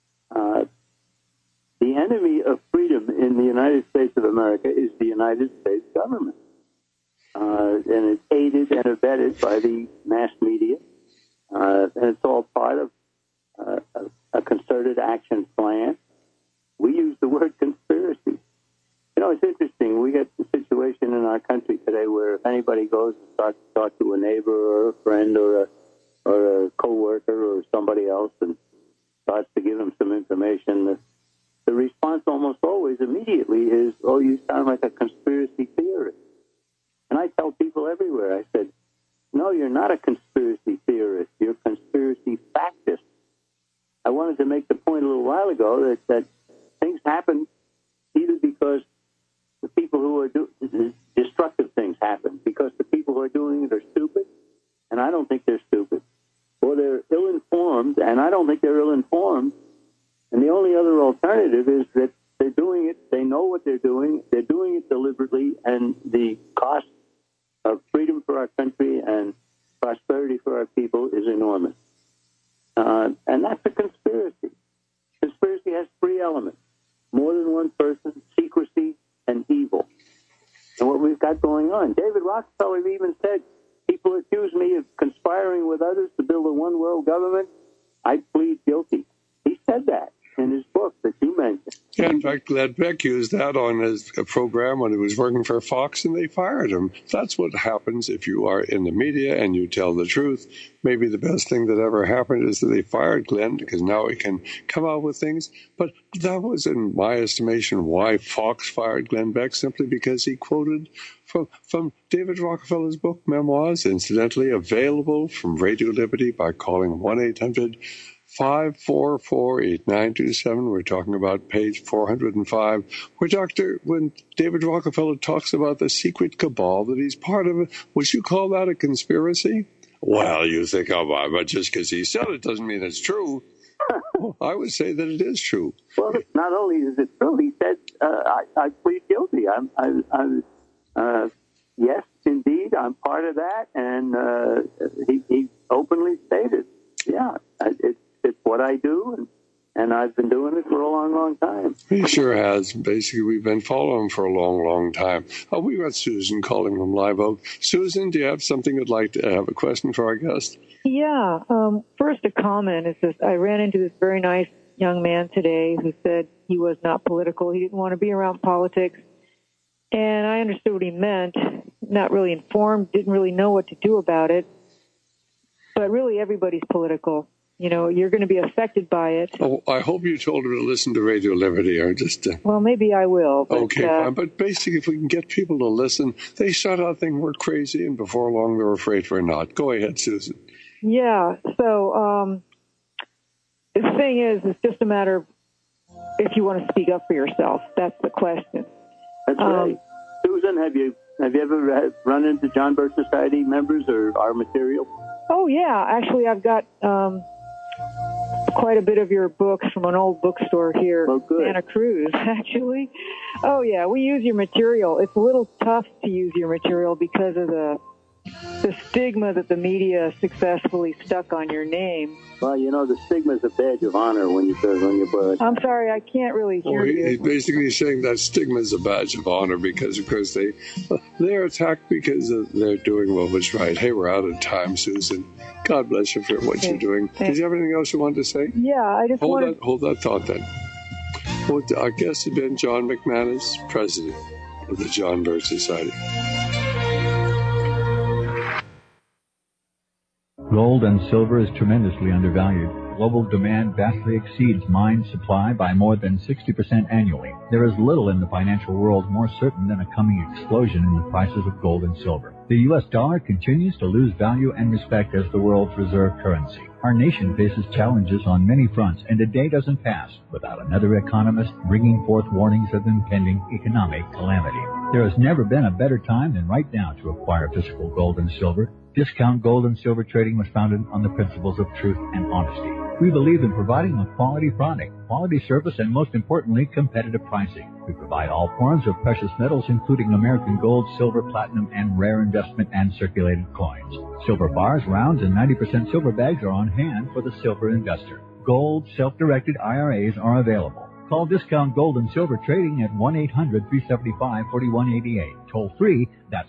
The enemy of freedom in the United States of America is the United States government. And it's aided and abetted by the mass media. And it's all part of a concerted action plan. We use the word conspiracy. You know, it's interesting. We get the situation in our country today where if anybody goes and starts to talk to a neighbor or a friend or a coworker or somebody else and starts to give them some information, the response almost always immediately is, "Oh, you sound like a conspiracy theorist." And I tell people everywhere, I said, "No, you're not a conspiracy theorist. You're a conspiracy factist." I wanted to make the point a little while ago that things happen either because the people who are doing destructive things happen because the people who are doing it are stupid, and I don't think they're stupid, or they're ill-informed, and I don't think they're ill-informed. And the only other alternative is that they're doing it, they know what they're doing it deliberately, and the cost of freedom for our country and prosperity for our people is enormous. And that's a conspiracy. Conspiracy has three elements: more than one person, secrecy, and evil. And what we've got going on, David Rockefeller even said, "People accuse me of conspiring with others to build a one-world government. I plead guilty." He said that in his book that you mentioned. Yeah, in fact, Glenn Beck used that on his program when he was working for Fox, and they fired him. That's what happens if you are in the media and you tell the truth. Maybe the best thing that ever happened is that they fired Glenn, because now he can come out with things. But that was, in my estimation, why Fox fired Glenn Beck, simply because he quoted from David Rockefeller's book, Memoirs, incidentally available from Radio Liberty by calling 1-800-544-8927. We're talking about page 405, when David Rockefeller talks about the secret cabal that he's part of. Would you call that a conspiracy? Well, you think, but just because he said it doesn't mean it's true. Well, I would say that it is true. Well, not only is it true, he said, I plead guilty. Yes, indeed, I'm part of that. And he openly stated, yeah, it's what I do, and I've been doing it for a long, long time. He sure has. Basically, we've been following him for a long, long time. We got Susan calling from Live Oak. Susan, do you have something you'd like to have a question for our guest? Yeah. First, a comment is this: I ran into this very nice young man today who said he was not political. He didn't want to be around politics. And I understood what he meant. Not really informed, didn't really know what to do about it. But really, everybody's political. You know, you're going to be affected by it. Oh, I hope you told her to listen to Radio Liberty, or just... Well, maybe I will. But, okay, fine. But basically, if we can get people to listen, they start out thinking we're crazy, and before long, they're afraid we're not. Go ahead, Susan. Yeah, so thing is, it's just a matter of if you want to speak up for yourself. That's the question. That's right. Susan, have you ever run into John Birch Society members or our material? Oh, yeah. Actually, I've got quite a bit of your books from an old bookstore here in Santa Cruz, actually. Oh, yeah. We use your material. It's a little tough to use your material because of the stigma that the media successfully stuck on your name. Well, you know, the stigma is a badge of honor when you put it on your book. I'm sorry, I can't really hear you. He's basically saying that stigma is a badge of honor because, of course, they're attacked because they're doing what was right. Hey, we're out of time, Susan. God bless you for what you're doing. Did you have anything else you wanted to say? Yeah, I just Hold that thought then. Well, our guest has been John McManus, president of the John Birch Society. Gold and silver is tremendously undervalued. Global demand vastly exceeds mine supply by more than 60% annually. There is little in the financial world more certain than a coming explosion in the prices of gold and silver. The U.S. dollar continues to lose value and respect as the world's reserve currency. Our nation faces challenges on many fronts, and a day doesn't pass without another economist bringing forth warnings of impending economic calamity. There has never been a better time than right now to acquire physical gold and silver. Discount Gold and Silver Trading was founded on the principles of truth and honesty. We believe in providing a quality product, quality service, and most importantly, competitive pricing. We provide all forms of precious metals, including American gold, silver, platinum, and rare investment and circulated coins. Silver bars, rounds, and 90% silver bags are on hand for the silver investor. Gold self-directed IRAs are available. Call Discount Gold and Silver Trading at 1-800-375-4188. Toll free, that's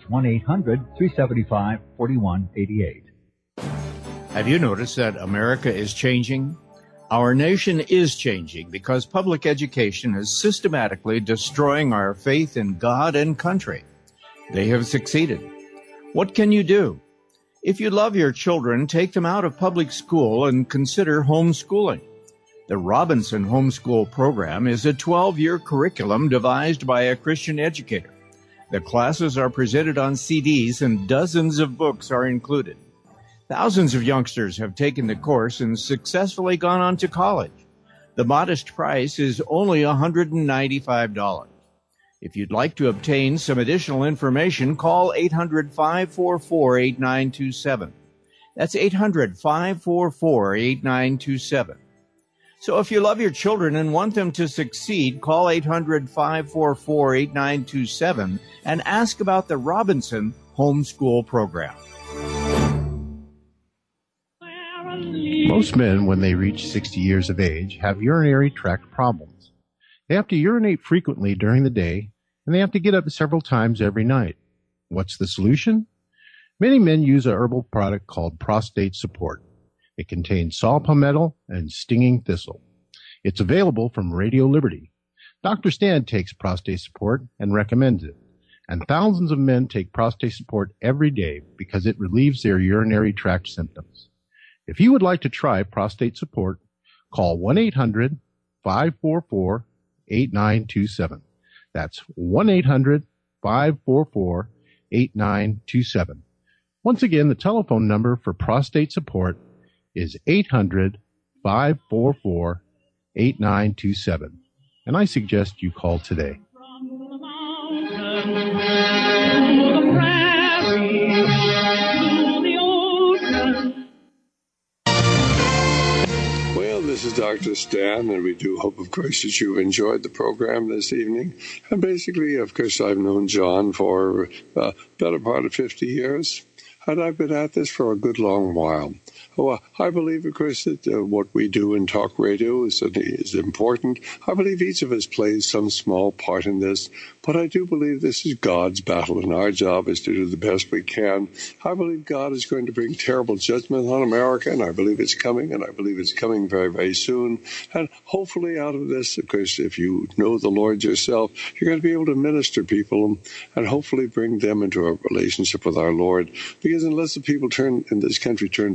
1-800-375-4188. Have you noticed that America is changing? Our nation is changing because public education is systematically destroying our faith in God and country. They have succeeded. What can you do? If you love your children, take them out of public school and consider homeschooling. The Robinson Homeschool Program is a 12-year curriculum devised by a Christian educator. The classes are presented on CDs and dozens of books are included. Thousands of youngsters have taken the course and successfully gone on to college. The modest price is only $195. If you'd like to obtain some additional information, call 800-544-8927. That's 800-544-8927. So if you love your children and want them to succeed, call 800-544-8927 and ask about the Robinson Homeschool Program. Most men, when they reach 60 years of age, have urinary tract problems. They have to urinate frequently during the day, and they have to get up several times every night. What's the solution? Many men use a herbal product called Prostate Support. It contains saw palmetto and stinging thistle. It's available from Radio Liberty. Dr. Stan takes Prostate Support and recommends it. And thousands of men take Prostate Support every day because it relieves their urinary tract symptoms. If you would like to try Prostate Support, call 1-800-544-8927. That's 1-800-544-8927. Once again, the telephone number for Prostate Support is 800-544-8927. And I suggest you call today. This is Dr. Stan, and we do hope, of course, that you've enjoyed the program this evening. And basically, of course, I've known John for the better part of 50 years, and I've been at this for a good long while. I believe, of course, that what we do in talk radio is important. I believe each of us plays some small part in this, but I do believe this is God's battle, and our job is to do the best we can. I believe God is going to bring terrible judgment on America, and I believe it's coming, and I believe it's coming very, very soon. And hopefully out of this, of course, if you know the Lord yourself, you're going to be able to minister people and hopefully bring them into a relationship with our Lord. Because unless the people in this country turn back to God,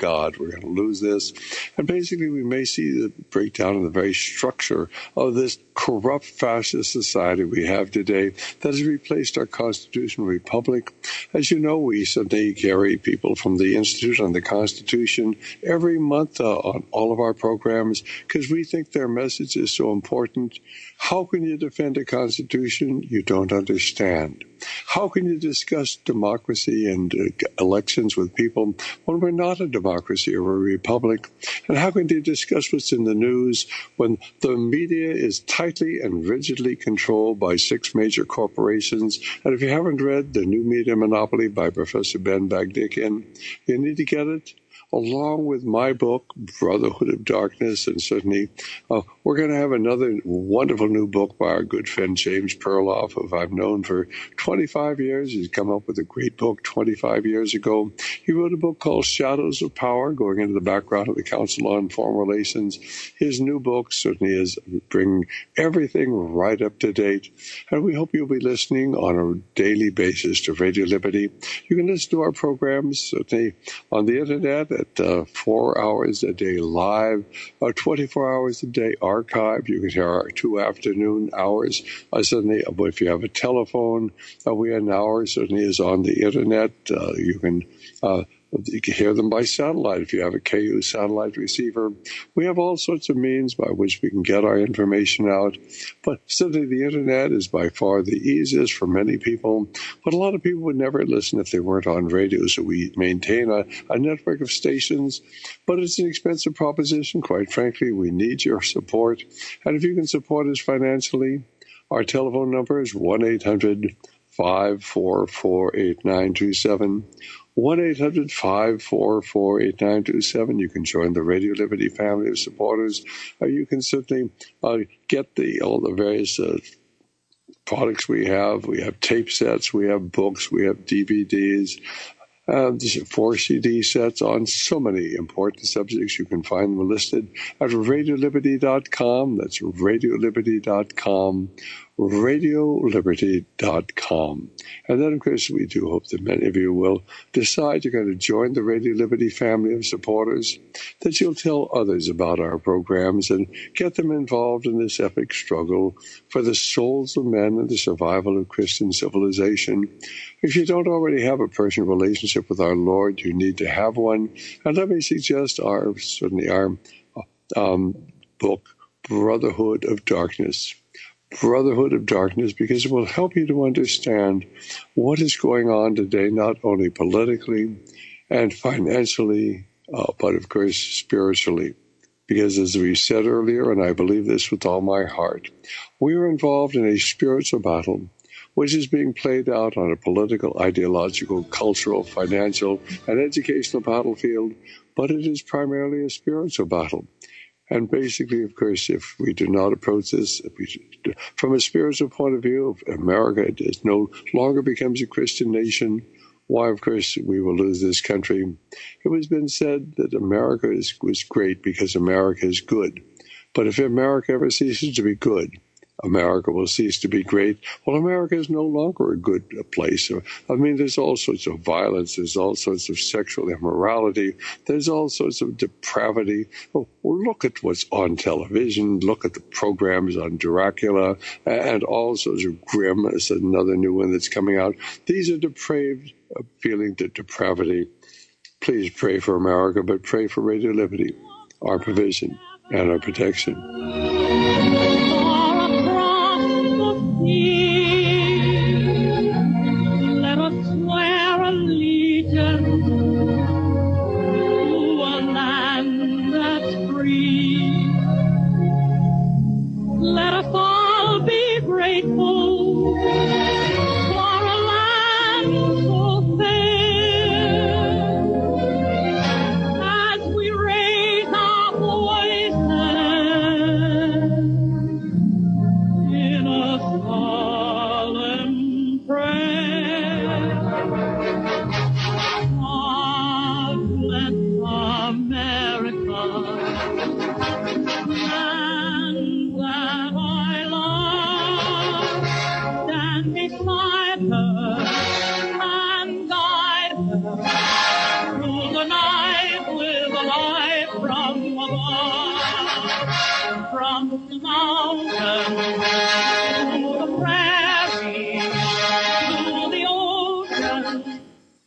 God, we're going to lose this. And basically, we may see the breakdown in the very structure of this corrupt fascist society we have today that has replaced our constitutional republic. As you know, we Sunday carry people from the Institute on the Constitution every month on all of our programs because we think their message is so important. How can you defend a constitution you don't understand? How can you discuss democracy and elections with people when we're not a democracy or a republic? And how can you discuss what's in the news when the media is tightly and rigidly controlled by 6 major corporations? And if you haven't read The New Media Monopoly by Professor Ben Bagdikian, you need to get it, along with my book, Brotherhood of Darkness, and certainly we're going to have another wonderful new book by our good friend James Perloff, who I've known for 25 years. He's come up with a great book 25 years ago. He wrote a book called Shadows of Power, going into the background of the Council on Foreign Relations. His new book certainly is bringing everything right up to date, and we hope you'll be listening on a daily basis to Radio Liberty. You can listen to our programs certainly on the internet at 4 hours a day live, 24 hours a day archive. You can hear our 2 afternoon hours. Certainly, if you have a telephone, we have an hour certainly is on the internet. You can hear them by satellite if you have a KU satellite receiver. We have all sorts of means by which we can get our information out. But certainly the internet is by far the easiest for many people. But a lot of people would never listen if they weren't on radio. So we maintain a network of stations. But it's an expensive proposition. Quite frankly, we need your support. And if you can support us financially, our telephone number is 1-800-544-8927. 1-800-544-8927. You can join the Radio Liberty family of supporters. You can certainly get all the various products we have. We have tape sets, we have books, we have DVDs, 4 CD sets on so many important subjects. You can find them listed at RadioLiberty.com. That's RadioLiberty.com. RadioLiberty.com. And then, of course, we do hope that many of you will decide you're going to join the Radio Liberty family of supporters, that you'll tell others about our programs and get them involved in this epic struggle for the souls of men and the survival of Christian civilization. If you don't already have a personal relationship with our Lord, you need to have one. And let me suggest our book, Brotherhood of Darkness. Brotherhood of Darkness, because it will help you to understand what is going on today, not only politically and financially, but of course spiritually. Because as we said earlier, and I believe this with all my heart, we are involved in a spiritual battle which is being played out on a political, ideological, cultural, financial, and educational battlefield, but it is primarily a spiritual battle. And basically, of course, if we do not approach this from a spiritual point of view, if America no longer becomes a Christian nation, why, of course, we will lose this country. It has been said that America was great because America is good. But if America ever ceases to be good, America will cease to be great. Well, America is no longer a good place. I mean, there's all sorts of violence. There's all sorts of sexual immorality. There's all sorts of depravity. Well, look at what's on television. Look at the programs on Dracula and all sorts of Grimm. It's another new one that's coming out. These are depraved feelings of depravity. Please pray for America, but pray for Radio Liberty, our provision and our protection. Let us swear allegiance to a land that's free. Let us all be grateful for a land so fair. As we raise our voices from the mountain to the prairie to the ocean.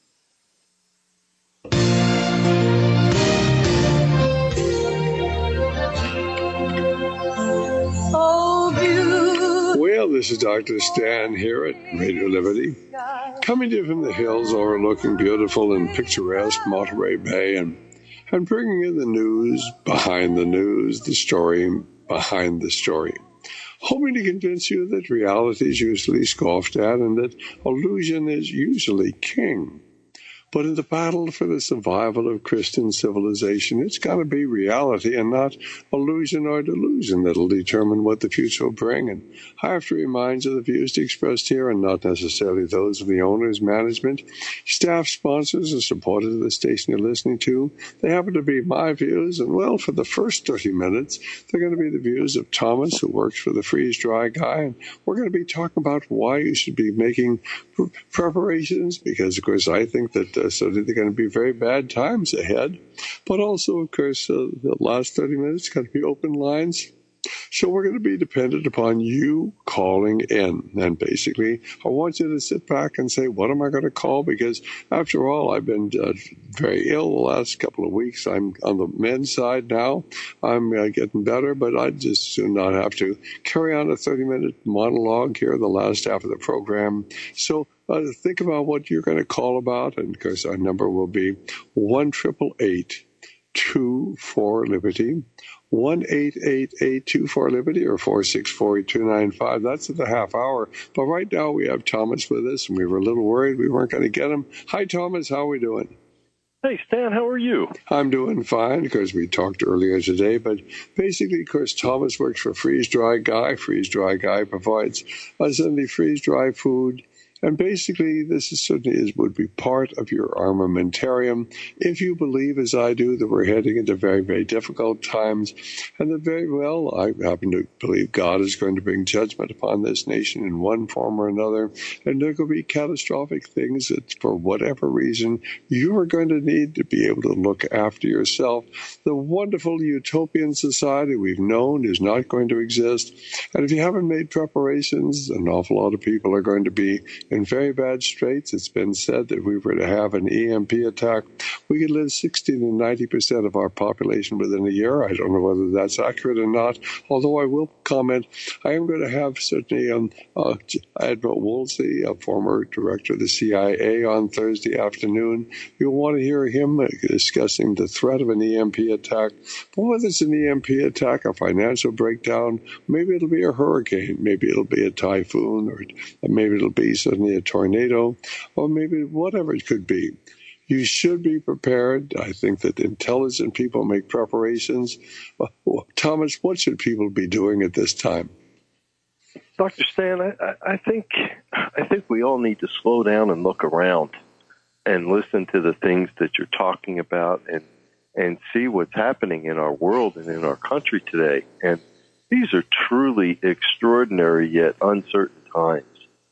Well, this is Dr. Stan here at Radio Liberty, coming to you from the hills overlooking beautiful and picturesque Monterey Bay and bringing you the news behind the news, the story behind the story. Hoping to convince you that reality is usually scoffed at and that illusion is usually king. But in the battle for the survival of Christian civilization, it's got to be reality and not illusion or delusion that'll determine what the future will bring. And I have to remind you the views expressed here are not necessarily those of the owners, management, staff, sponsors, or supporters of the station you're listening to. They happen to be my views. And, well, for the first 30 minutes, they're going to be the views of Thomas, who works for the Freeze-Dry Guy. And we're going to be talking about why you should be making preparations, because, of course, I think that certainly there are going to be very bad times ahead. But also, of course, the last 30 minutes are going to be open lines. So we're going to be dependent upon you calling in. And basically, I want you to sit back and say, what am I going to call? Because after all, I've been very ill the last couple of weeks. I'm on the men's side now. I'm getting better, but I'd just soon not have to carry on a 30-minute monologue here in the last half of the program. So think about what you're going to call about. And, of course, our number will be 1-888-24-LIBERTY. 1-888-24-LIBERTY or 464-8295. That's at the half hour. But right now we have Thomas with us, and we were a little worried we weren't going to get him. Hi, Thomas. How are we doing? Hey, Stan. How are you? I'm doing fine, because we talked earlier today. But basically, of course, Thomas works for Freeze-Dry Guy. Freeze-Dry Guy provides us only freeze-dry food. And basically, this is certainly would be part of your armamentarium if you believe, as I do, that we're heading into very, very difficult times, and that very well, I happen to believe God is going to bring judgment upon this nation in one form or another, and there could be catastrophic things that, for whatever reason, you are going to need to be able to look after yourself. The wonderful utopian society we've known is not going to exist, and if you haven't made preparations, an awful lot of people are going to be in very bad straits. It's been said that if we were to have an EMP attack, we could lose 60 to 90% of our population within a year. I don't know whether that's accurate or not, although I will comment. I am going to have certainly Admiral Woolsey, a former director of the CIA, on Thursday afternoon. You'll want to hear him discussing the threat of an EMP attack. But whether it's an EMP attack, a financial breakdown, maybe it'll be a hurricane, maybe it'll be a typhoon, or maybe it'll be suddenly a tornado, or maybe whatever it could be. You should be prepared. I think that intelligent people make preparations. Thomas, what should people be doing at this time? Dr. Stan, I think we all need to slow down and look around and listen to the things that you're talking about and see what's happening in our world and in our country today. And these are truly extraordinary yet uncertain times.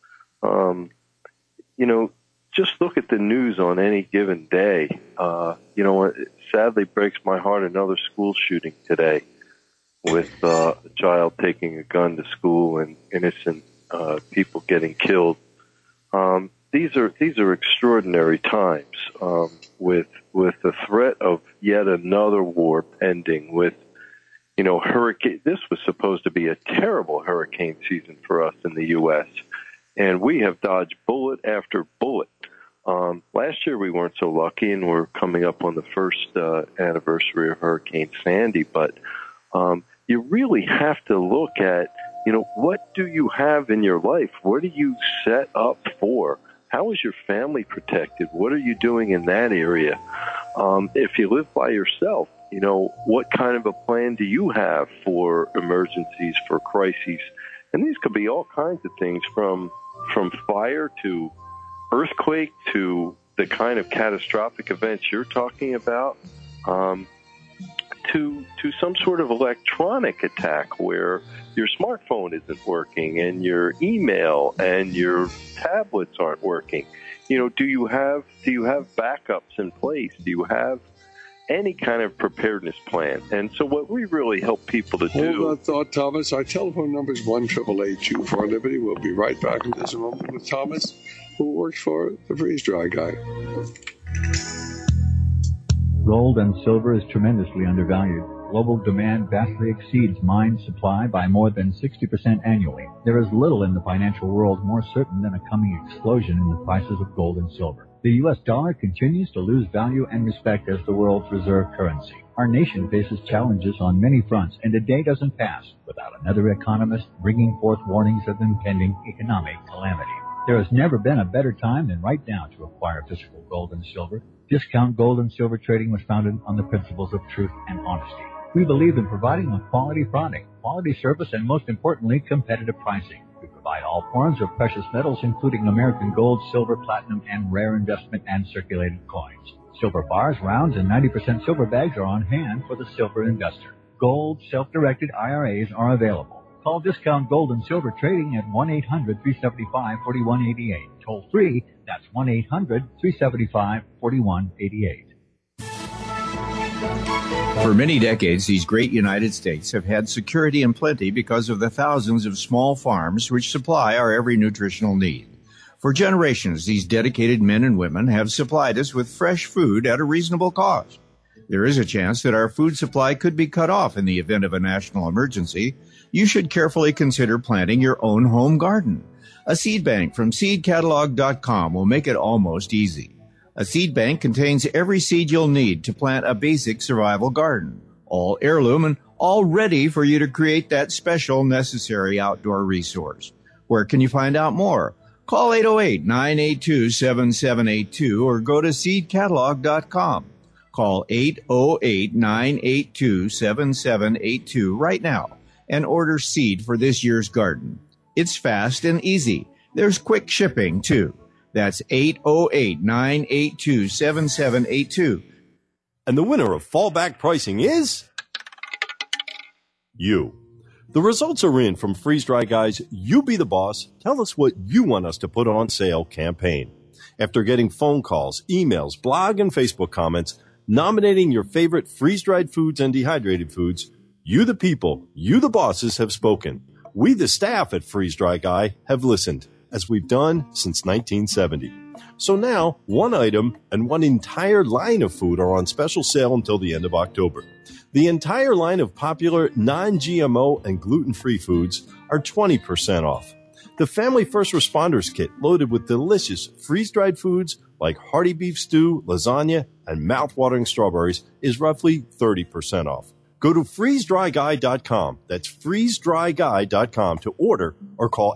Just look at the news on any given day. It sadly breaks my heart, another school shooting today with a child taking a gun to school and innocent people getting killed. These are extraordinary times with the threat of yet another war pending, with hurricane. This was supposed to be a terrible hurricane season for us in the U.S., and we have dodged bullet after bullet. Last year we weren't so lucky, and we're coming up on the first anniversary of Hurricane Sandy. But you really have to look at, what do you have in your life? What are you set up for? How is your family protected? What are you doing in that area? If you live by yourself, what kind of a plan do you have for emergencies, for crises? And these could be all kinds of things, from fire to earthquake to the kind of catastrophic events you're talking about, to some sort of electronic attack where your smartphone isn't working and your email and your tablets aren't working. Do you have backups in place? Do you have any kind of preparedness plan. And so what we really help people to do... Hold that thought, Thomas. Our telephone number is 1-888-24-LIBERTY. We'll be right back in just a moment with Thomas, who works for the freeze-dry guy. Gold and silver is tremendously undervalued. Global demand vastly exceeds mine supply by more than 60% annually. There is little in the financial world more certain than a coming explosion in the prices of gold and silver. The U.S. dollar continues to lose value and respect as the world's reserve currency. Our nation faces challenges on many fronts, and a day doesn't pass without another economist bringing forth warnings of impending economic calamity. There has never been a better time than right now to acquire physical gold and silver. Discount Gold and Silver Trading was founded on the principles of truth and honesty. We believe in providing a quality product, quality service, and most importantly, competitive pricing. We provide all forms of precious metals, including American gold, silver, platinum, and rare investment and circulated coins. Silver bars, rounds, and 90% silver bags are on hand for the silver investor. Gold self-directed IRAs are available. Call Discount Gold and Silver Trading at 1-800-375-4188. Toll free, that's 1-800-375-4188. For many decades, these great United States have had security and plenty because of the thousands of small farms which supply our every nutritional need. For generations, these dedicated men and women have supplied us with fresh food at a reasonable cost. There is a chance that our food supply could be cut off in the event of a national emergency. You should carefully consider planting your own home garden. A seed bank from seedcatalog.com will make it almost easy. A seed bank contains every seed you'll need to plant a basic survival garden, all heirloom and all ready for you to create that special necessary outdoor resource. Where can you find out more? Call 808-982-7782 or go to seedcatalog.com. Call 808-982-7782 right now and order seed for this year's garden. It's fast and easy. There's quick shipping, too. That's 808-982-7782. And the winner of fallback pricing is... you. The results are in from Freeze Dry Guy's You Be the Boss, Tell Us What You Want Us to Put on Sale campaign. After getting phone calls, emails, blog, and Facebook comments nominating your favorite freeze-dried foods and dehydrated foods, you the people, you the bosses have spoken. We the staff at Freeze Dry Guy have listened, as we've done since 1970. So now, one item and one entire line of food are on special sale until the end of October. The entire line of popular non-GMO and gluten-free foods are 20% off. The Family First Responders Kit, loaded with delicious freeze-dried foods like hearty beef stew, lasagna, and mouth-watering strawberries, is roughly 30% off. Go to freezedryguy.com. That's freezedryguy.com to order or call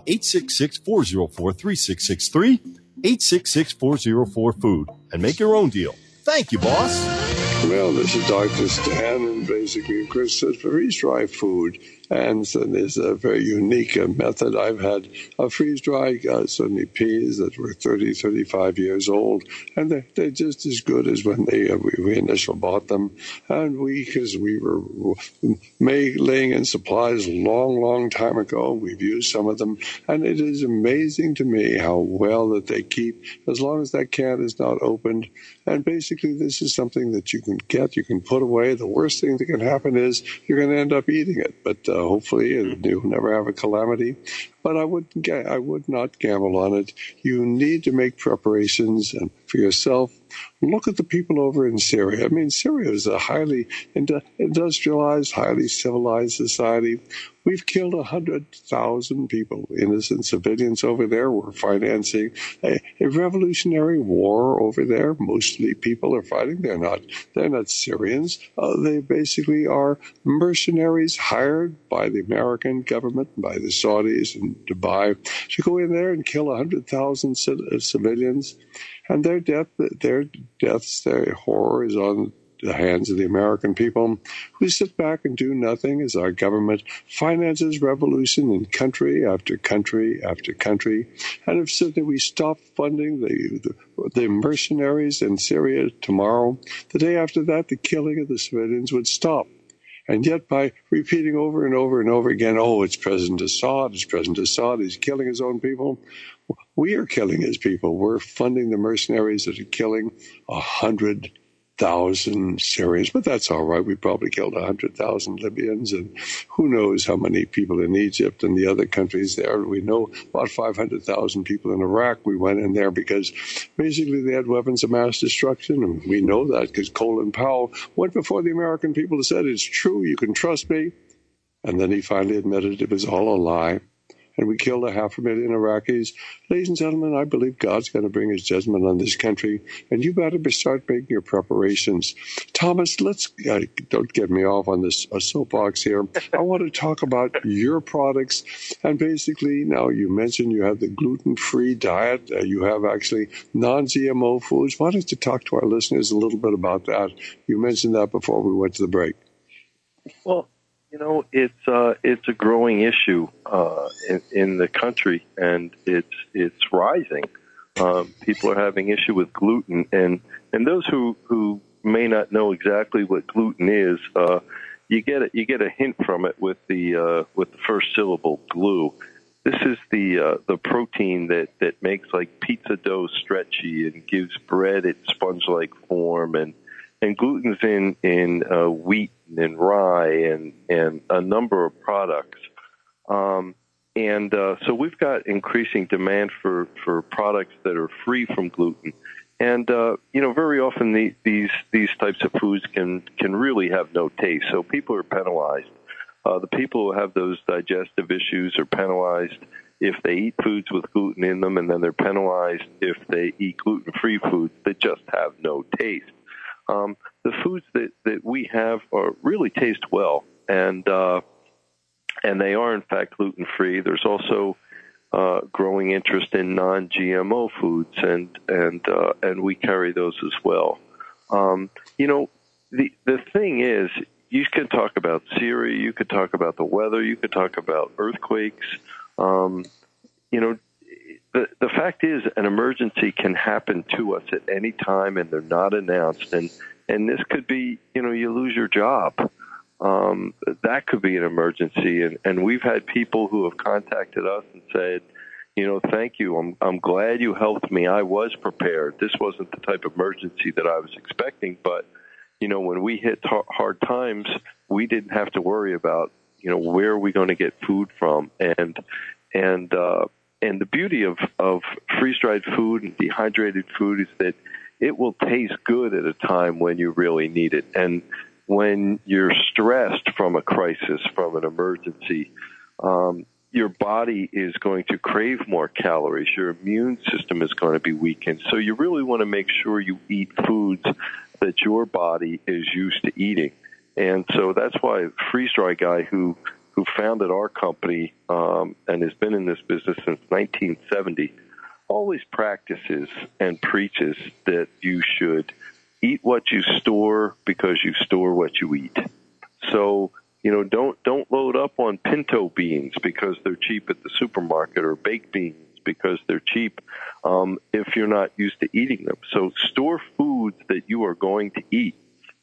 866-404-3663, 866-404-FOOD, and make your own deal. Thank you, boss. Well, this is Dr. Stan, and basically, Chris says freeze-dry food. And so there's a very unique method. I've had a freeze-dry, certainly peas that were 30, 35 years old, and they're just as good as when we initially bought them. And because we were laying in supplies a long, long time ago, we've used some of them, and it is amazing to me how well that they keep, as long as that can is not opened. And basically, this is something that you can get, you can put away. The worst thing that can happen is you're going to end up eating it, but hopefully you'll never have a calamity. But I would not gamble on it. You need to make preparations and for yourself. Look at the people over in Syria. I mean, Syria is a highly industrialized, highly civilized society. We've killed 100,000 people, innocent civilians over there. We're financing a revolutionary war over there. Mostly people are fighting. They're not Syrians. They basically are mercenaries hired by the American government, by the Saudis in Dubai, to go in there and kill 100,000 civilians. And their deaths, their horror is on the hands of the American people, who sit back and do nothing as our government finances revolution in country after country after country. And if suddenly we stop funding the mercenaries in Syria tomorrow, the day after that, the killing of the civilians would stop. And yet by repeating over and over and over again, oh, it's President Assad, he's killing his own people. We are killing his people. We're funding the mercenaries that are killing 100,000 100,000 Syrians, but that's all right. We probably killed 100,000 Libyans, and who knows how many people in Egypt and the other countries there. We know about 500,000 people in Iraq. We went in there because basically they had weapons of mass destruction, and we know that because Colin Powell went before the American people and said, it's true, you can trust me. And then he finally admitted it was all a lie. And we killed 500,000 Iraqis. Ladies and gentlemen, I believe God's going to bring his judgment on this country, and you better start making your preparations. Thomas, let's don't get me off on this soapbox here. I want to talk about your products. And basically, now you mentioned you have the gluten-free diet. You have actually non-GMO foods. Why don't you talk to our listeners a little bit about that? You mentioned that before we went to the break. Well, it's a growing issue in the country, and it's rising. People are having issue with gluten, and those who may not know exactly what gluten is, you get a hint from it with the first syllable, glue. This is the protein that makes like pizza dough stretchy and gives bread its sponge-like form, and gluten's in wheat and rye and a number of products. So we've got increasing demand for products that are free from gluten. And, very often these types of foods can really have no taste. So people are penalized. The people who have those digestive issues are penalized if they eat foods with gluten in them, and then they're penalized if they eat gluten-free foods that just have no taste. The foods that we have really taste well, and they are in fact gluten-free. There's also growing interest in non-GMO foods, and we carry those as well. The thing is, you can talk about Syria, you could talk about the weather, you could talk about earthquakes. The fact is, an emergency can happen to us at any time, and they're not announced. And this could be, you lose your job. That could be an emergency. And we've had people who have contacted us and said, thank you. I'm glad you helped me. I was prepared. This wasn't the type of emergency that I was expecting. But, when we hit hard times, we didn't have to worry about, where are we going to get food from? And the beauty of freeze-dried food and dehydrated food is that it will taste good at a time when you really need it. And when you're stressed from a crisis, from an emergency, your body is going to crave more calories. Your immune system is going to be weakened. So you really want to make sure you eat foods that your body is used to eating. And so that's why Freeze-Dry Guy, who founded our company and has been in this business since 1970, always practices and preaches that you should eat what you store because you store what you eat. So, don't load up on pinto beans because they're cheap at the supermarket, or baked beans because they're cheap if you're not used to eating them. So store foods that you are going to eat.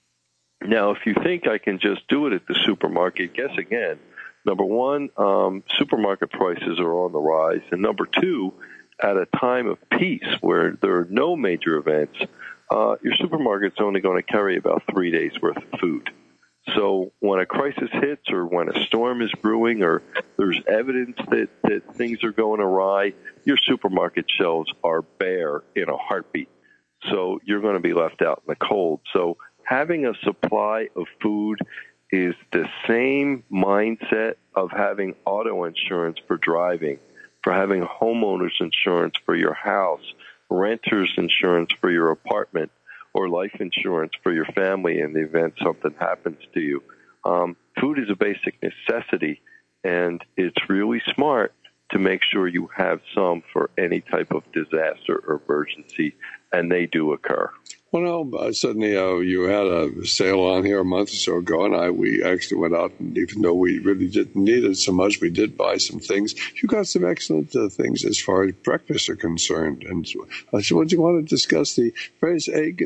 Now, if you think I can just do it at the supermarket, guess again. Number one, supermarket prices are on the rise. And number two, at a time of peace where there are no major events, your supermarket's only going to carry about 3 days' worth of food. So when a crisis hits, or when a storm is brewing, or there's evidence that things are going awry, your supermarket shelves are bare in a heartbeat. So you're going to be left out in the cold. So having a supply of food is the same mindset of having auto insurance for driving, for having homeowners insurance for your house, renter's insurance for your apartment, or life insurance for your family in the event something happens to you. Food is a basic necessity, and it's really smart to make sure you have some for any type of disaster or emergency, and they do occur. Well, suddenly you had a sale on here a month or so ago, and we actually went out, and even though we really didn't need it so much, we did buy some things. You got some excellent things as far as breakfast are concerned. And so would you want to discuss the various egg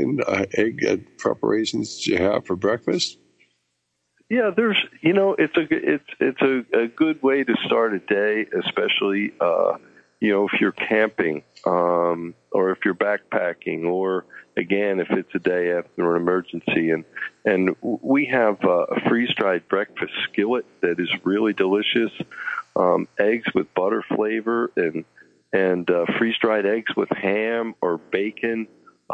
preparations that you have for breakfast? Yeah, it's a good way to start a day, especially if you're camping, or if you're backpacking, or again, if it's a day after an emergency. And we have a freeze-dried breakfast skillet that is really delicious. Eggs with butter flavor and freeze-dried eggs with ham or bacon.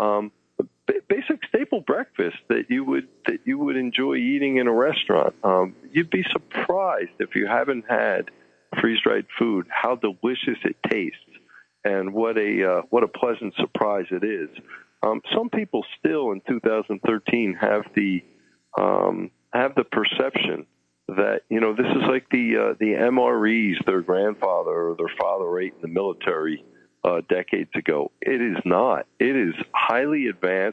Basic staple breakfast that you would enjoy eating in a restaurant. You'd be surprised if you haven't had freeze-dried food how delicious it tastes, and what a pleasant surprise it is. Some people still in 2013 have the perception that this is like the MREs their grandfather or their father ate in the military decades ago. It is not. It is highly advanced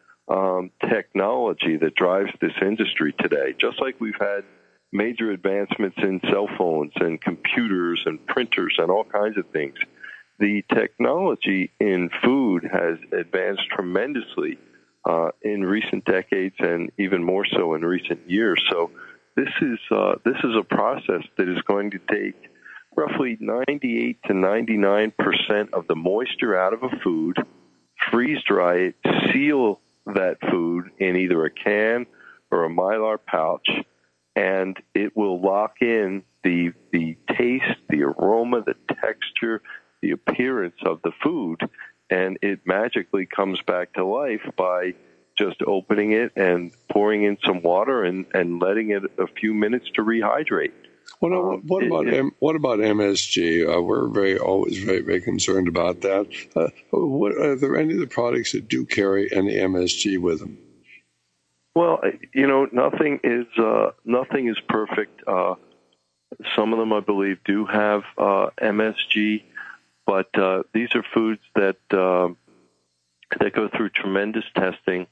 technology that drives this industry today. Just like we've had major advancements in cell phones and computers and printers and all kinds of things, the technology in food has advanced tremendously in recent decades, and even more so in recent years. So this is a process that is going to take roughly 98 to 99% of the moisture out of a food, freeze dry it, seal that food in either a can or a Mylar pouch, and it will lock in the taste, the aroma, the texture, the appearance of the food, and it magically comes back to life by just opening it and pouring in some water and letting it a few minutes to rehydrate. What about MSG? We're always very concerned about that. Are there any of the products that do carry any MSG with them? Well, nothing is perfect. Some of them, I believe, do have MSG, but these are foods that go through tremendous testing.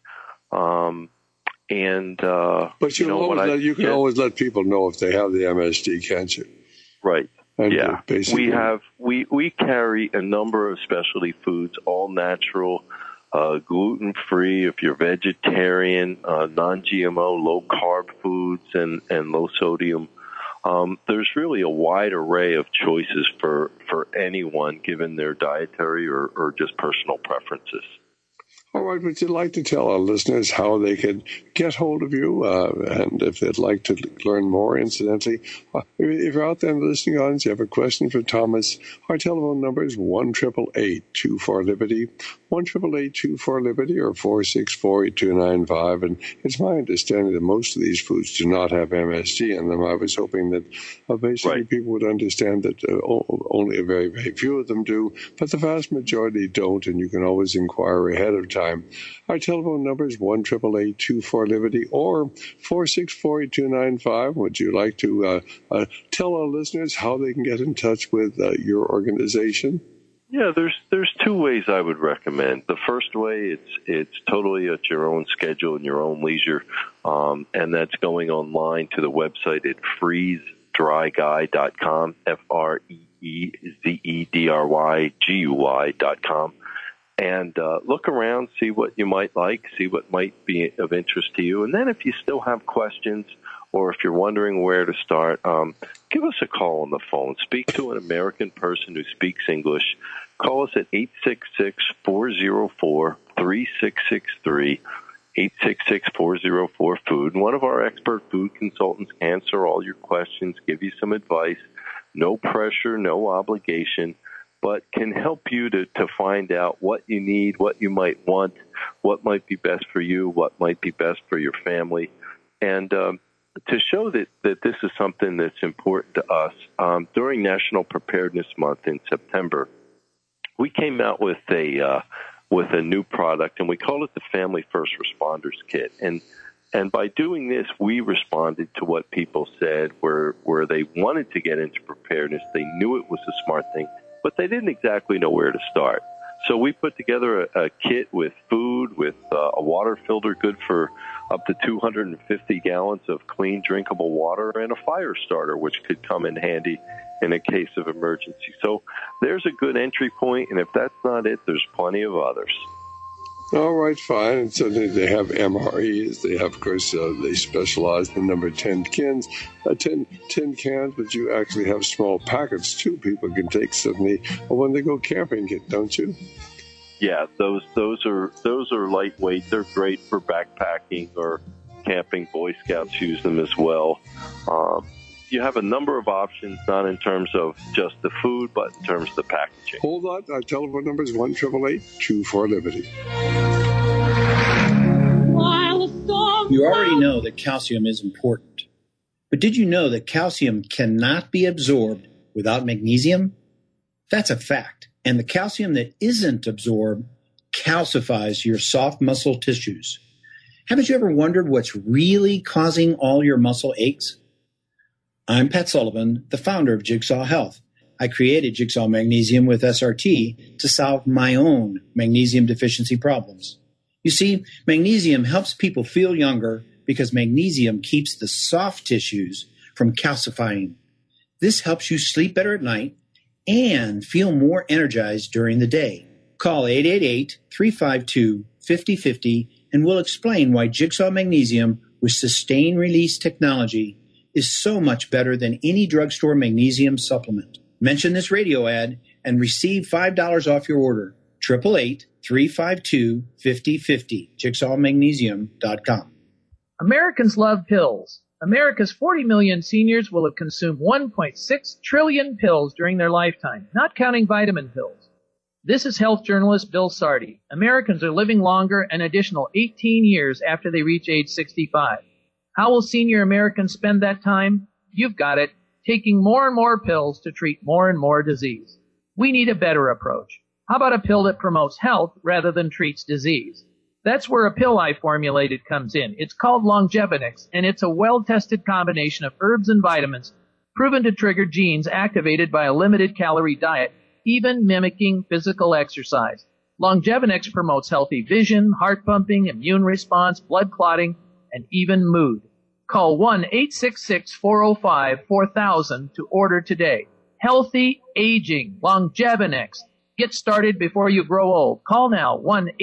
But you can always let people know if they have the MSG, can't you? Right. And yeah. We carry a number of specialty foods, all natural, gluten-free, if you're vegetarian, non-GMO, low-carb foods, and low sodium. There's really a wide array of choices for anyone, given their dietary or just personal preferences. All right, would you like to tell our listeners how they can get hold of you, and if they'd like to learn more? Incidentally, if you're out there in the listening audience, you have a question for Thomas, our telephone number is 1-888-24-LIBERTY, 1-888-24-LIBERTY, or 464-8295. And it's my understanding that most of these foods do not have MSG in them. I was hoping that basically people would understand that only a very, very few of them do, but the vast majority don't, and you can always inquire ahead of time. Our telephone number is 1-888-24-LIBERTY or 464-8295. Would you like to tell our listeners how they can get in touch with your organization? Yeah, there's two ways I would recommend. The first way, it's totally at your own schedule and your own leisure, and that's going online to the website at freezedryguy.com, FREEZEDRYGUY.com. And look around, see what you might like, see what might be of interest to you. And then if you still have questions, or if you're wondering where to start, give us a call on the phone. Speak to an American person who speaks English. Call us at 866-404-3663, 866-404-FOOD. One of our expert food consultants can answer all your questions, give you some advice. No pressure, no obligation, but can help you to find out what you need, what you might want, what might be best for you, what might be best for your family. And to show that this is something that's important to us, during National Preparedness Month in September, we came out with a new product, and we called it the Family First Responders Kit. And by doing this, we responded to what people said, where they wanted to get into preparedness. They knew it was a smart thing, but they didn't exactly know where to start. So we put together a kit with food, with a water filter good for up to 250 gallons of clean, drinkable water, and a fire starter, which could come in handy in a case of emergency. So there's a good entry point, and if that's not it, there's plenty of others. All right, fine. And so they have MREs. They have, of course, they specialize in the number 10 cans, 10 cans, but you actually have small packets, too. People can take suddenly when they go camping, don't you? Yeah, those are lightweight. They're great for backpacking or camping. Boy Scouts use them as well. You have a number of options, not in terms of just the food, but in terms of the packaging. Hold on. Our telephone number is 1-888-24-LIBERTY. You already know that calcium is important. But did you know that calcium cannot be absorbed without magnesium? That's a fact. And the calcium that isn't absorbed calcifies your soft muscle tissues. Haven't you ever wondered what's really causing all your muscle aches? I'm Pat Sullivan, the founder of Jigsaw Health. I created Jigsaw Magnesium with SRT to solve my own magnesium deficiency problems. You see, magnesium helps people feel younger because magnesium keeps the soft tissues from calcifying. This helps you sleep better at night and feel more energized during the day. Call 888-352-5050 and we'll explain why Jigsaw Magnesium with sustained release technology is so much better than any drugstore magnesium supplement. Mention this radio ad and receive $5 off your order. 888-352-5050. JigsawMagnesium.com. Americans love pills. America's 40 million seniors will have consumed 1.6 trillion pills during their lifetime, not counting vitamin pills. This is health journalist Bill Sardi. Americans are living longer an additional 18 years after they reach age 65. How will senior Americans spend that time? You've got it, taking more and more pills to treat more and more disease. We need a better approach. How about a pill that promotes health rather than treats disease? That's where a pill I formulated comes in. It's called Longevinix, and it's a well-tested combination of herbs and vitamins proven to trigger genes activated by a limited-calorie diet, even mimicking physical exercise. Longevinix promotes healthy vision, heart pumping, immune response, blood clotting, and even mood. Call 1-866-405-4000 to order today. Healthy aging, Longevinix. Get started before you grow old. Call now,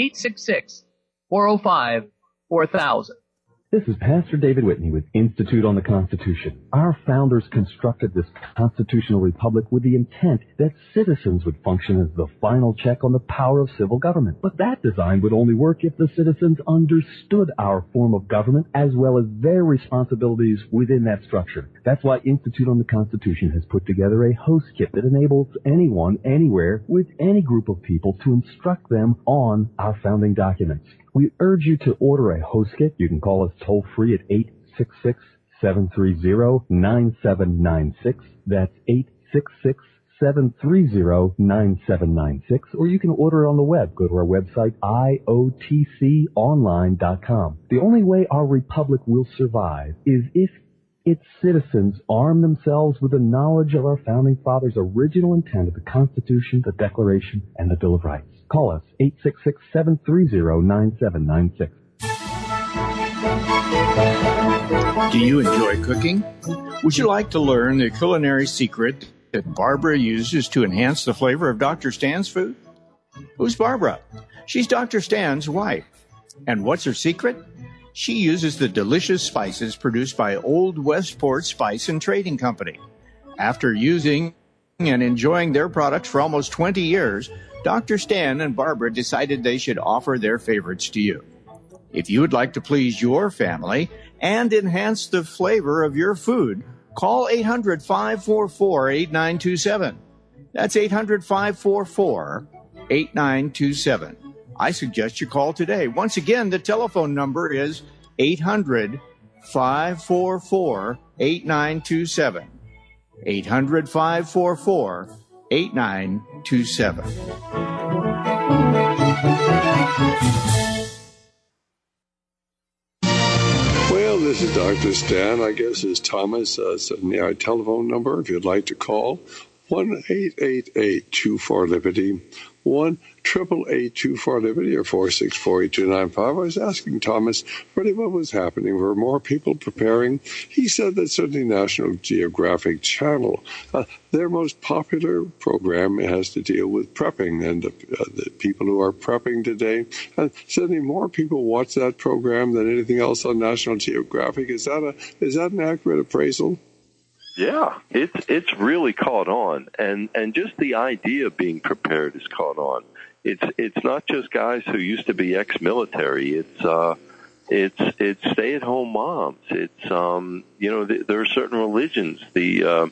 1-866-405-4000. This is Pastor David Whitney with Institute on the Constitution. Our founders constructed this constitutional republic with the intent that citizens would function as the final check on the power of civil government. But that design would only work if the citizens understood our form of government as well as their responsibilities within that structure. That's why Institute on the Constitution has put together a host kit that enables anyone, anywhere, with any group of people to instruct them on our founding documents. We urge you to order a host kit. You can call us toll-free at 866-730-9796. That's 866-730-9796. Or you can order it on the web. Go to our website, iotconline.com. The only way our republic will survive is if its citizens arm themselves with the knowledge of our founding fathers' original intent of the Constitution, the Declaration, and the Bill of Rights. Call us, 866-730-9796. Do you enjoy cooking? Would you like to learn the culinary secret that Barbara uses to enhance the flavor of Dr. Stan's food? Who's Barbara? She's Dr. Stan's wife. And what's her secret? She uses the delicious spices produced by Old Westport Spice and Trading Company. After using and enjoying their products for almost 20 years, Dr. Stan and Barbara decided they should offer their favorites to you. If you would like to please your family and enhance the flavor of your food, call 800-544-8927. That's 800-544-8927. I suggest you call today. Once again, the telephone number is 800-544-8927. 800-544-8927. Well, this is Dr. Stan. I guess is Thomas. Our telephone number, if you'd like to call, 1-888-24-LIBERTY, 1-888-24-LIBERTY, or 464-8295. I was asking Thomas really what was happening. Were more people preparing? He said that certainly National Geographic Channel, their most popular program has to deal with prepping, and the people who are prepping today. And certainly more people watch that program than anything else on National Geographic. Is that an accurate appraisal? Yeah, it's really caught on, and just the idea of being prepared is caught on. It's not just guys who used to be ex-military. It's stay-at-home moms. It's there are certain religions. The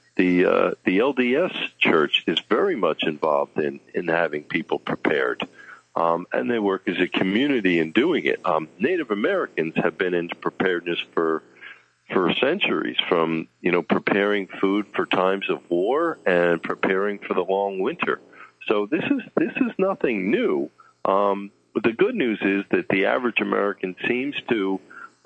LDS Church is very much involved in having people prepared, and they work as a community in doing it. Native Americans have been into preparedness for centuries, from preparing food for times of war and preparing for the long winter. So this is nothing new. But the good news is that the average American seems to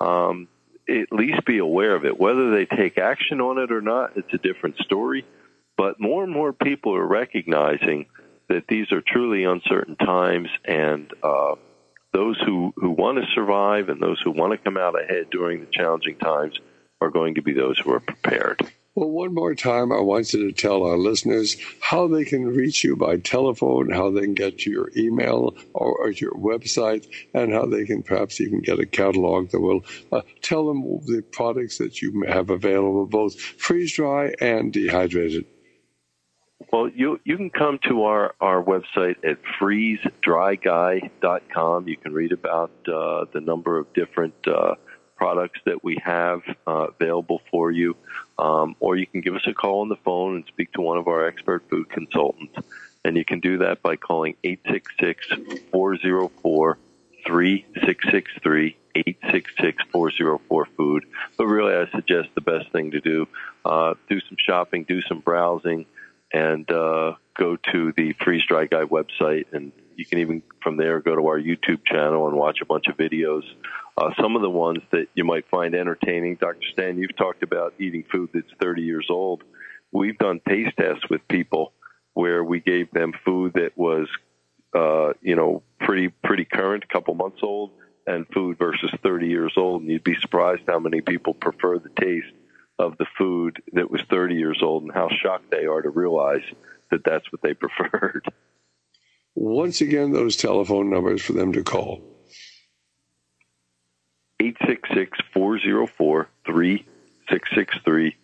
at least be aware of it. Whether they take action on it or not, it's a different story. But more and more people are recognizing that these are truly uncertain times, and those who want to survive and those who want to come out ahead during the challenging times are going to be those who are prepared. Well, one more time, I want you to tell our listeners how they can reach you by telephone, how they can get to your email or your website, and how they can perhaps even get a catalog that will tell them the products that you have available, both freeze-dry and dehydrated. Well, you can come to our website at freezedryguy.com. You can read about the number of different products that we have available for you, or you can give us a call on the phone and speak to one of our expert food consultants. And you can do that by calling 866-404-3663, 866-404-FOOD. But really, I suggest the best thing to do some shopping, do some browsing, and go to the Freeze Dry Guy website, and you can even from there go to our YouTube channel and watch a bunch of videos. Some of the ones that you might find entertaining, Dr. Stan, you've talked about eating food that's 30 years old. We've done taste tests with people where we gave them food that was, pretty current, a couple months old, and food versus 30 years old. And you'd be surprised how many people prefer the taste of the food that was 30 years old, and how shocked they are to realize that that's what they preferred. Once again, those telephone numbers for them to call. 866-404-3663,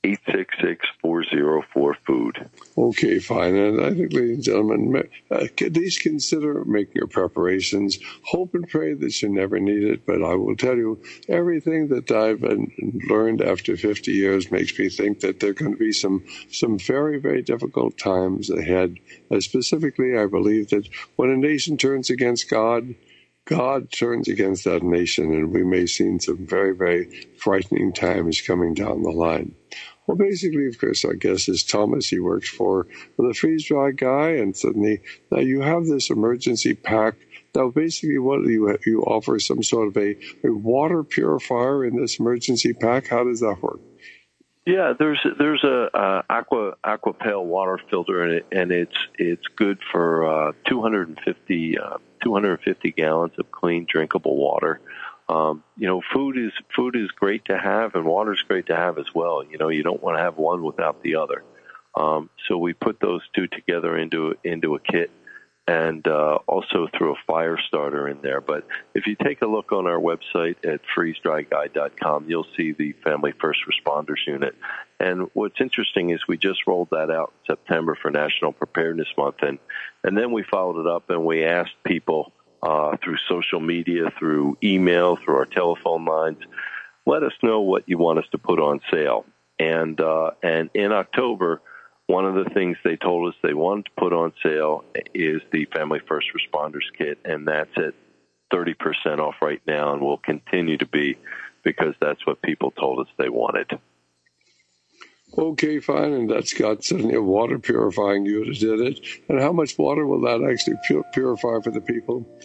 866-404-FOOD. Okay, fine. And I think, ladies and gentlemen, at least consider making your preparations. Hope and pray that you never need it. But I will tell you, everything that I've learned after 50 years makes me think that there are going to be some very, very difficult times ahead. Specifically, I believe that when a nation turns against God, God turns against that nation, and we may see some very, very frightening times coming down the line. Well, basically, of course, our guest is Thomas. He works for the Freeze Dry Guy, and suddenly now you have this emergency pack. Now, basically, what do you offer? Some sort of a water purifier in this emergency pack? How does that work? Yeah, there's a Aquapel water filter in it, and it's good for 250 gallons of clean drinkable water. Food is great to have, and water is great to have as well. You don't want to have one without the other. So we put those two together into a kit, and also threw a fire starter in there. But if you take a look on our website at freezedryguy.com, you'll see the Family First Responders Unit. And what's interesting is we just rolled that out in September for National Preparedness Month, and then we followed it up and we asked people through social media, through email, through our telephone lines, let us know what you want us to put on sale. And in October, one of the things they told us they wanted to put on sale is the Family First Responders Kit, and that's at 30% off right now, and will continue to be, because that's what people told us they wanted. Okay, fine, and that's got certainly a water purifying unit in it. And how much water will that actually purify for the people?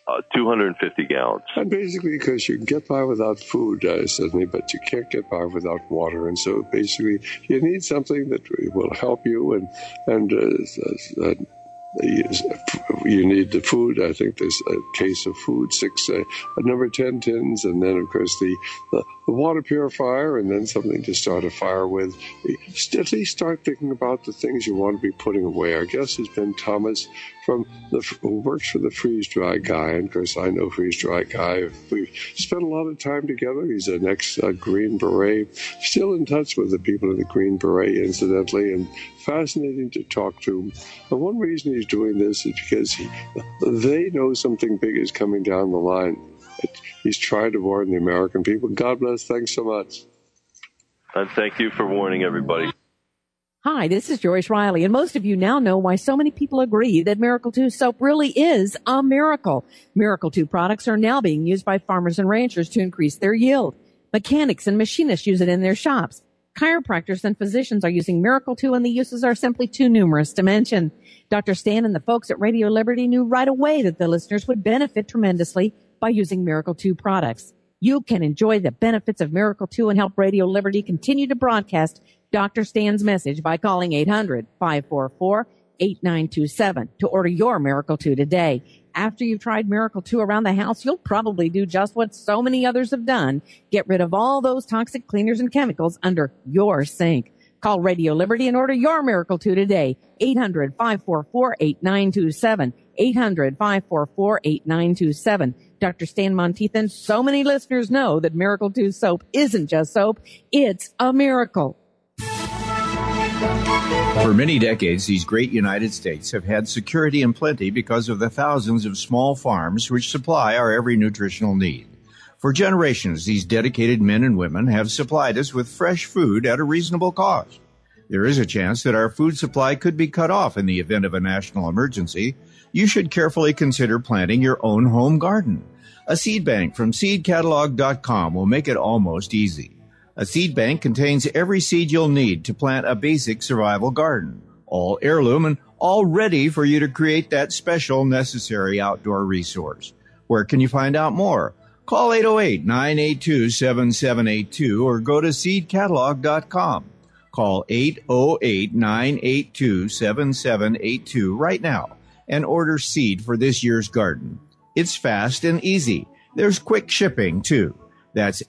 250 gallons. And basically, because you can get by without food, certainly, but you can't get by without water. And so basically, you need something that will help you and you need the food. I think there's a case of food, number 10 tins, and then, of course, the water purifier, and then something to start a fire with. At least start thinking about the things you want to be putting away. Our guest has been Thomas who works for the Freeze Dry Guy. And, of course, I know Freeze Dry Guy. We've spent a lot of time together. He's an ex-Green Beret. Still in touch with the people in the Green Beret, incidentally, and fascinating to talk to. And one reason he's doing this is because they know something big is coming down the line. He's trying to warn the American people. God bless. Thanks so much. And thank you for warning everybody. Hi, this is Joyce Riley, and most of you now know why so many people agree that Miracle 2 soap really is a miracle. Miracle 2 products are now being used by farmers and ranchers to increase their yield. Mechanics and machinists use it in their shops. Chiropractors and physicians are using Miracle 2, and the uses are simply too numerous to mention. Dr. Stan and the folks at Radio Liberty knew right away that the listeners would benefit tremendously by using Miracle 2 products. You can enjoy the benefits of Miracle 2 and help Radio Liberty continue to broadcast Dr. Stan's message by calling 800-544-8927 to order your Miracle 2 today. After you've tried Miracle 2 around the house, you'll probably do just what so many others have done. Get rid of all those toxic cleaners and chemicals under your sink. Call Radio Liberty and order your Miracle 2 today. 800-544-8927. 800-544-8927. Dr. Stan Monteith, so many listeners know that Miracle 2 soap isn't just soap, it's a miracle. For many decades, these great United States have had security and plenty because of the thousands of small farms which supply our every nutritional need. For generations, these dedicated men and women have supplied us with fresh food at a reasonable cost. There is a chance that our food supply could be cut off in the event of a national emergency. You should carefully consider planting your own home garden. A seed bank from seedcatalog.com will make it almost easy. A seed bank contains every seed you'll need to plant a basic survival garden, all heirloom and all ready for you to create that special necessary outdoor resource. Where can you find out more? Call 808-982-7782 or go to seedcatalog.com. Call 808-982-7782 right now and order seed for this year's garden. It's fast and easy. There's quick shipping, too. That's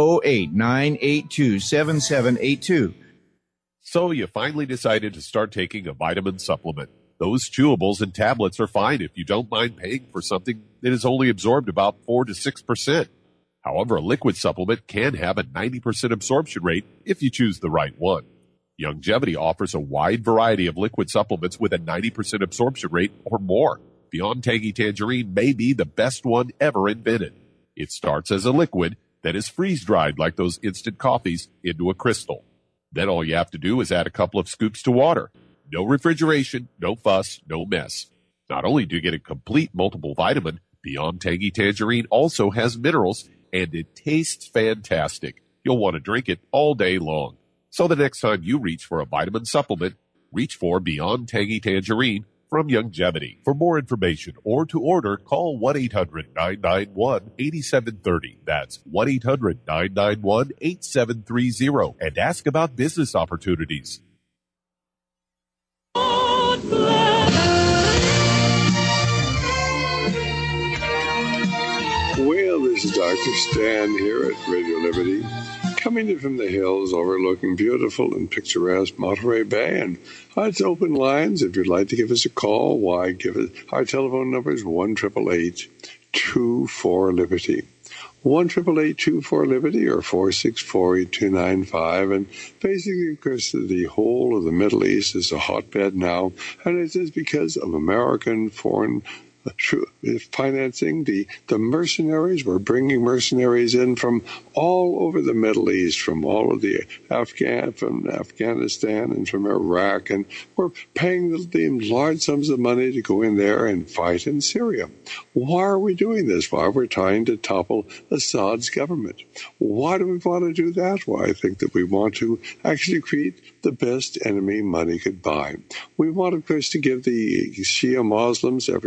808-982-7782. So you finally decided to start taking a vitamin supplement. Those chewables and tablets are fine if you don't mind paying for something that is only absorbed about 4 to 6%. However, a liquid supplement can have a 90% absorption rate if you choose the right one. Youngevity offers a wide variety of liquid supplements with a 90% absorption rate or more. Beyond Tangy Tangerine may be the best one ever invented. It starts as a liquid that is freeze-dried like those instant coffees into a crystal. Then all you have to do is add a couple of scoops to water. No refrigeration, no fuss, no mess. Not only do you get a complete multiple vitamin, Beyond Tangy Tangerine also has minerals, and it tastes fantastic. You'll want to drink it all day long. So the next time you reach for a vitamin supplement, reach for Beyond Tangy Tangerine from Youngevity. For more information or to order, call 1-800-991-8730. That's 1-800-991-8730 and ask about business opportunities. Well, this is Dr. Stan here at Radio Liberty, coming in from the hills overlooking beautiful and picturesque Monterey Bay. And it's open lines. If you'd like to give us a call, why give it? Our telephone number is 1-888-24-LIBERTY. 1-888-24-LIBERTY or 464-8295. And basically, of course, the whole of the Middle East is a hotbed now. And it is because of American foreign financing the mercenaries. We're bringing mercenaries in from all over the Middle East, from all of the from Afghanistan and from Iraq, and we're paying them large sums of money to go in there and fight in Syria. Why are we doing this? Why we're trying to topple Assad's government? Why do we want to do that? Well, I think that we want to actually create the best enemy money could buy. We want, of course, to give the Shia Muslims every reason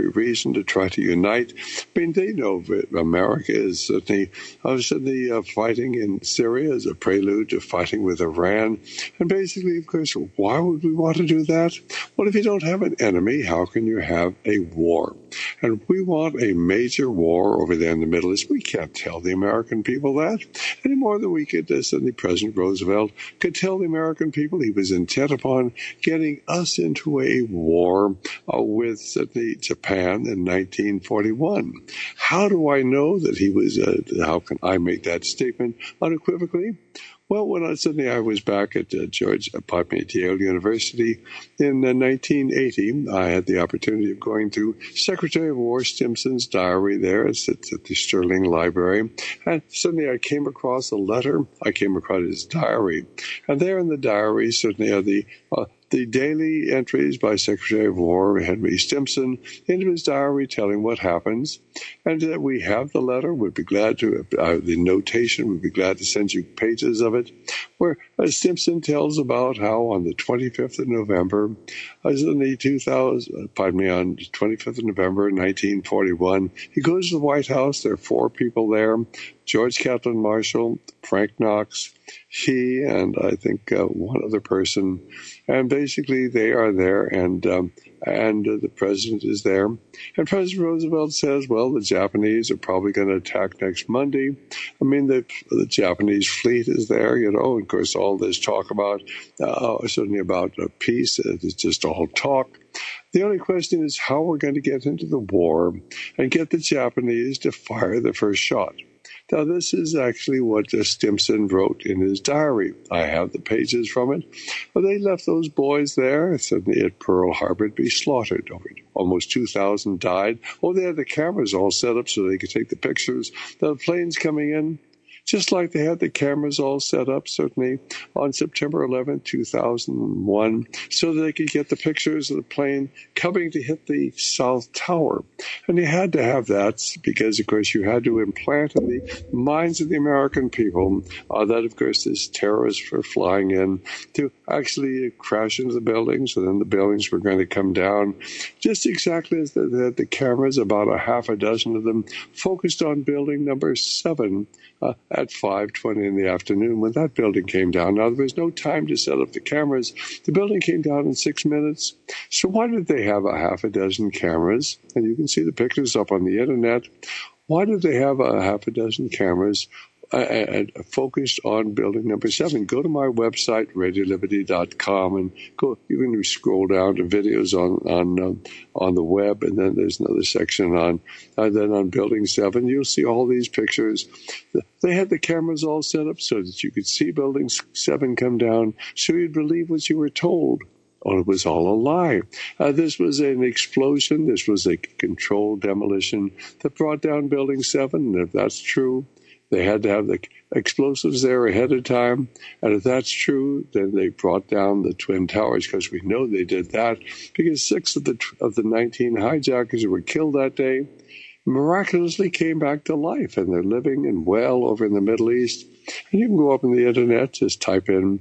person to try to unite. I mean, they know that America is certainly fighting in Syria as a prelude to fighting with Iran. And basically, of course, why would we want to do that? Well, if you don't have an enemy, how can you have a war? And if we want a major war over there in the Middle East, we can't tell the American people that any more than we could, certainly President Roosevelt could tell the American people he was intent upon getting us into a war with certainly Japan in 1941. How do I know that he was, how can I make that statement unequivocally? Well, when I was back at Yale University in 1980, I had the opportunity of going through Secretary of War Stimson's diary there. It's at the Sterling Library. And suddenly I came across a letter. I came across his diary. And there in the diary certainly are the daily entries by Secretary of War Henry Stimson into his diary telling what happens. And we have the letter. We'd be glad to, the notation, we'd be glad to send you pages of it, where Stimson tells about how on the 25th of November, on the 25th of November, 1941, he goes to the White House. There are 4 people there: George Catlin Marshall, Frank Knox, he, and I think one other person. And basically they are there, and the president is there. And President Roosevelt says, well, the Japanese are probably going to attack next Monday. I mean, the Japanese fleet is there, and of course, all this talk about, certainly about peace, it's just all talk. The only question is how we're going to get into the war and get the Japanese to fire the first shot. Now, this is actually what Stimson wrote in his diary. I have the pages from it. Well, they left those boys there, certainly at Pearl Harbor, to be slaughtered. Almost 2,000 died. They had the cameras all set up so they could take the pictures. The planes coming in, just like they had the cameras all set up, certainly, on September 11, 2001, so that they could get the pictures of the plane coming to hit the South Tower. And you had to have that because, of course, you had to implant in the minds of the American people that, of course, these terrorists were flying in to actually crash into the buildings, and then the buildings were going to come down, just exactly as the cameras, about a half a dozen of them, focused on building number 7 at 5:20 in the afternoon when that building came down. Now, there was no time to set up the cameras. The building came down in 6 minutes. So why did they have a half a dozen cameras? And you can see the pictures up on the Internet. Why did they have a half a dozen cameras focused on building number 7? Go to my website, RadioLiberty.com, and go. You can scroll down to videos on the web, and then there's another section on building 7. You'll see all these pictures. They had the cameras all set up so that you could see building 7 come down, so you'd believe what you were told. Oh, it was all a lie. This was an explosion. This was a controlled demolition that brought down building 7. And if that's true, they had to have the explosives there ahead of time. And if that's true, then they brought down the Twin Towers, because we know they did that, because 6 of the 19 hijackers who were killed that day miraculously came back to life, and they're living and well over in the Middle East. And you can go up on the Internet, just type in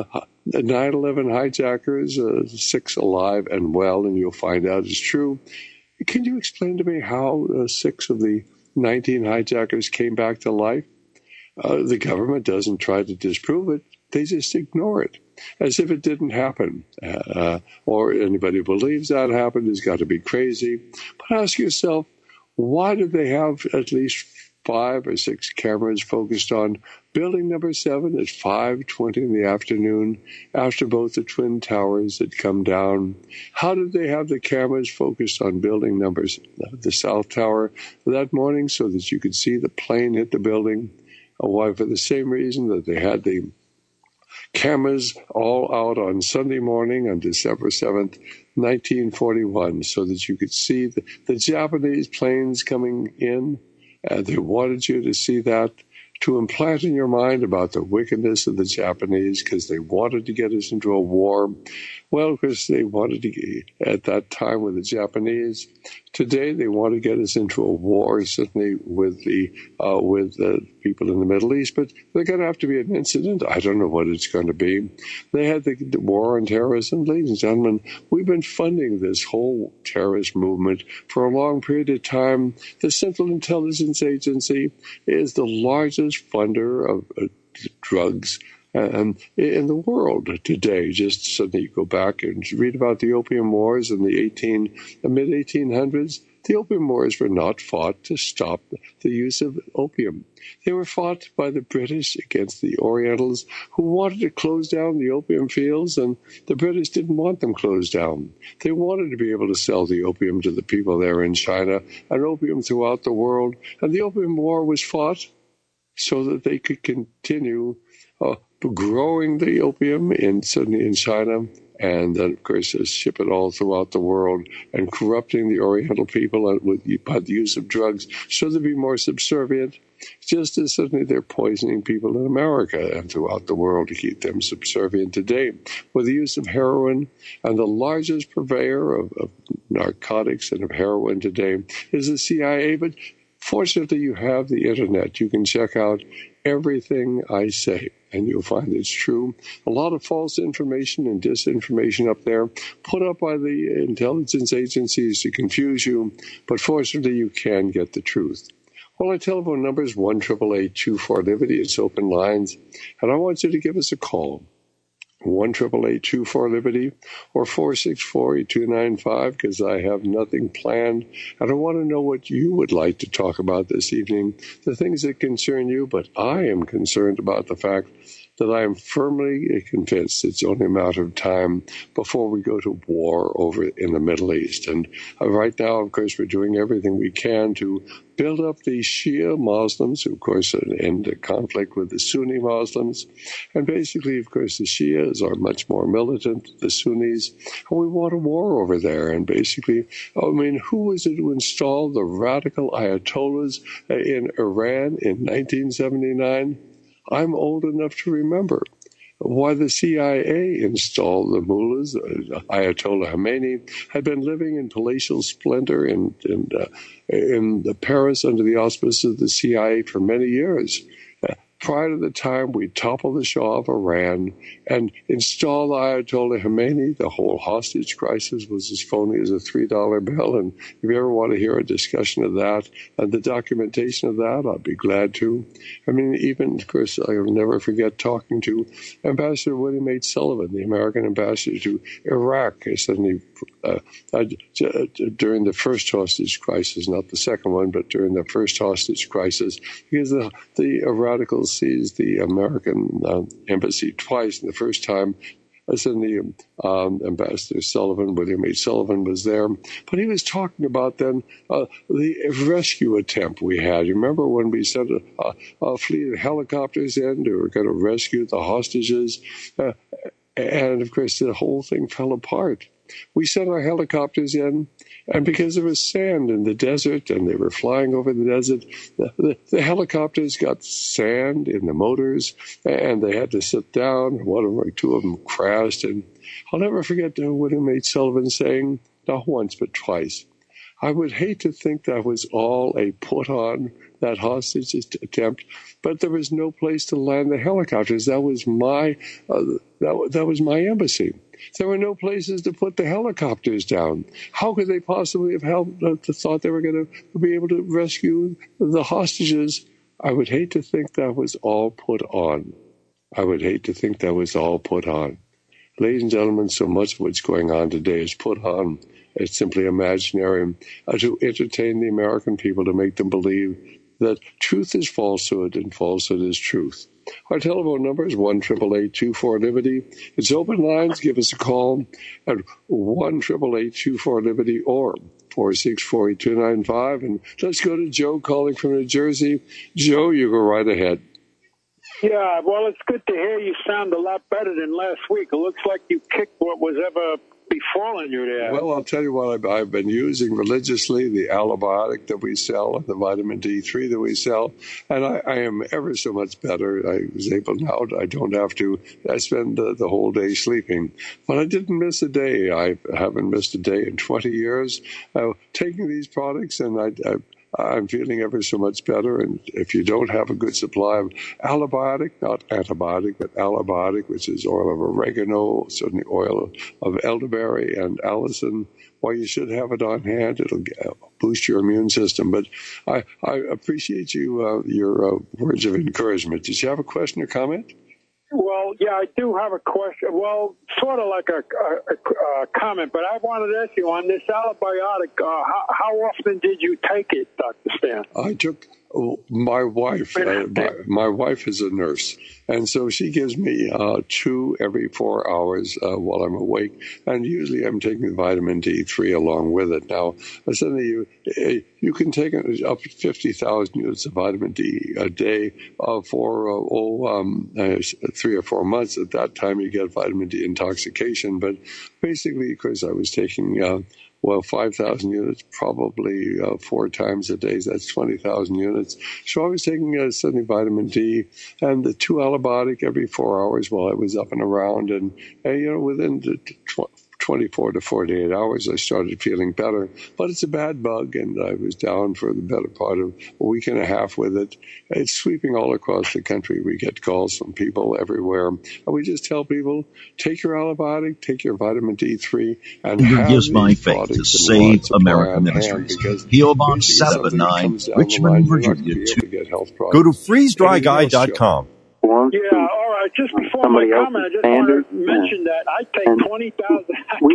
9/11 hijackers, 6 alive and well, and you'll find out it's true. Can you explain to me how 6 of the 19 hijackers came back to life? The government doesn't try to disprove it. They just ignore it as if it didn't happen. Or anybody who believes that happened has got to be crazy. But ask yourself, why did they have at least 5 or 6 cameras focused on building number 7 at 5:20 in the afternoon after both the Twin Towers had come down? How did they have the cameras focused on building numbers, the South Tower, that morning so that you could see the plane hit the building? Why? For the same reason that they had the cameras all out on Sunday morning on December 7th, 1941, so that you could see the Japanese planes coming in. They wanted you to see that, to implant in your mind about the wickedness of the Japanese, because they wanted to get us into a war. Well, because they wanted to, at that time with the Japanese, Today, they want to get us into a war, certainly with the people in the Middle East, but they're going to have to be an incident. I don't know what it's going to be. They had the war on terrorism. Ladies and gentlemen, we've been funding this whole terrorist movement for a long period of time. The Central Intelligence Agency is the largest funder of drugs in the world today. Just suddenly you go back and read about the opium wars in the mid-1800s. The opium wars were not fought to stop the use of opium. They were fought by the British against the Orientals who wanted to close down the opium fields, and the British didn't want them closed down. They wanted to be able to sell the opium to the people there in China and opium throughout the world. And the opium war was fought so that they could continue growing the opium in China, and then, of course, ship it all throughout the world, and corrupting the Oriental people by the use of drugs so they'd be more subservient, just as suddenly they're poisoning people in America and throughout the world to keep them subservient today. With the use of heroin, and the largest purveyor of narcotics and of heroin today is the CIA, but fortunately you have the Internet. You can check out everything I say, and you'll find it's true. A lot of false information and disinformation up there, put up by the intelligence agencies to confuse you, but fortunately you can get the truth. Well, our telephone number is 1-888-24-LIBERTY. It's open lines, and I want you to give us a call. 1-888-24-LIBERTY or 464-8295, because I have nothing planned. And I want to know what you would like to talk about this evening, the things that concern you. But I am concerned about the fact that I am firmly convinced it's only a matter of time before we go to war over in the Middle East. And right now, of course, we're doing everything we can to build up the Shia Muslims, who, of course, end the conflict with the Sunni Muslims. And basically, of course, the Shias are much more militant than the Sunnis. And we want a war over there. And basically, I mean, who was it who installed the radical Ayatollahs in Iran in 1979? I'm old enough to remember why the CIA installed the mullahs. Ayatollah Khomeini had been living in palatial splendor in Paris under the auspices of the CIA for many years. Prior to the time we toppled the Shah of Iran and installed Ayatollah Khomeini, the whole hostage crisis was as phony as a $3 bill. And if you ever want to hear a discussion of that and the documentation of that, I'd be glad to. I mean, even, of course, I'll never forget talking to Ambassador William H. Sullivan, the American ambassador to Iraq, suddenly during the first hostage crisis, not the second one, but during the first hostage crisis, because the radicals seized the American embassy twice. And the first time, suddenly Ambassador Sullivan, William H. Sullivan, was there. But he was talking about then the rescue attempt we had. You remember when we sent a fleet of helicopters in who were going to rescue the hostages? And, of course, the whole thing fell apart. We sent our helicopters in, and because there was sand in the desert and they were flying over the desert, the helicopters got sand in the motors, and they had to sit down. One of them, or two of them, crashed. And I'll never forget William H. Sullivan saying, not once but twice, I would hate to think that was all a put-on, that hostage attempt, but there was no place to land the helicopters. That was my embassy. There were no places to put the helicopters down. How could they possibly have thought they were going to be able to rescue the hostages? I would hate to think that was all put on. I would hate to think that was all put on. Ladies and gentlemen, so much of what's going on today is put on. It's simply imaginary to entertain the American people, to make them believe that truth is falsehood and falsehood is truth. Our telephone number is 1-888-24-LIBERTY. It's open lines. Give us a call at 1-888-24-LIBERTY or 464-8295. And let's go to Joe calling from New Jersey. Joe, you go right ahead. Yeah, well, it's good to hear you sound a lot better than last week. It looks like you kicked what was ever befalling you there. Well, I'll tell you what I've been using religiously, the Allibiotic that we sell and the vitamin D3 that we sell, and I am ever so much better. I was able now, I don't have to, I spend the whole day sleeping. But I didn't miss a day. I haven't missed a day in 20 years taking these products, and I'm feeling ever so much better. And if you don't have a good supply of Allibiotic, not antibiotic, but Allibiotic, which is oil of oregano, certainly oil of elderberry and allicin, well, you should have it on hand. It'll boost your immune system. But I appreciate your words of encouragement. Did you have a question or comment? Well, yeah, I do have a question. Well, sort of like a comment, but I wanted to ask you on this Allibiotic, how often did you take it, Dr. Stan? I took my wife. My wife is a nurse, and so she gives me 2 every 4 hours while I'm awake, and usually I'm taking the vitamin D3 along with it. Now, suddenly you can take up to 50,000 units of vitamin D a day for 3 or 4 months. At that time, you get vitamin D intoxication. But basically, because I was taking 5,000 units, probably 4 times a day. That's 20,000 units. So I was taking suddenly vitamin D and the 2 Allibiotic every 4 hours while I was up and around. And within the 24 to 48 hours, I started feeling better. But it's a bad bug, and I was down for the better part of a week and a half with it. It's sweeping all across the country. We get calls from people everywhere. And we just tell people, take your Allibiotic, take your vitamin D3, and Who gives my faith to Save America Ministries. P.O. Box 779, Richmond, Virginia. Go to freezedryguy.com. Yeah, all right. Just before my comment, I just want to mention that I take 20,000.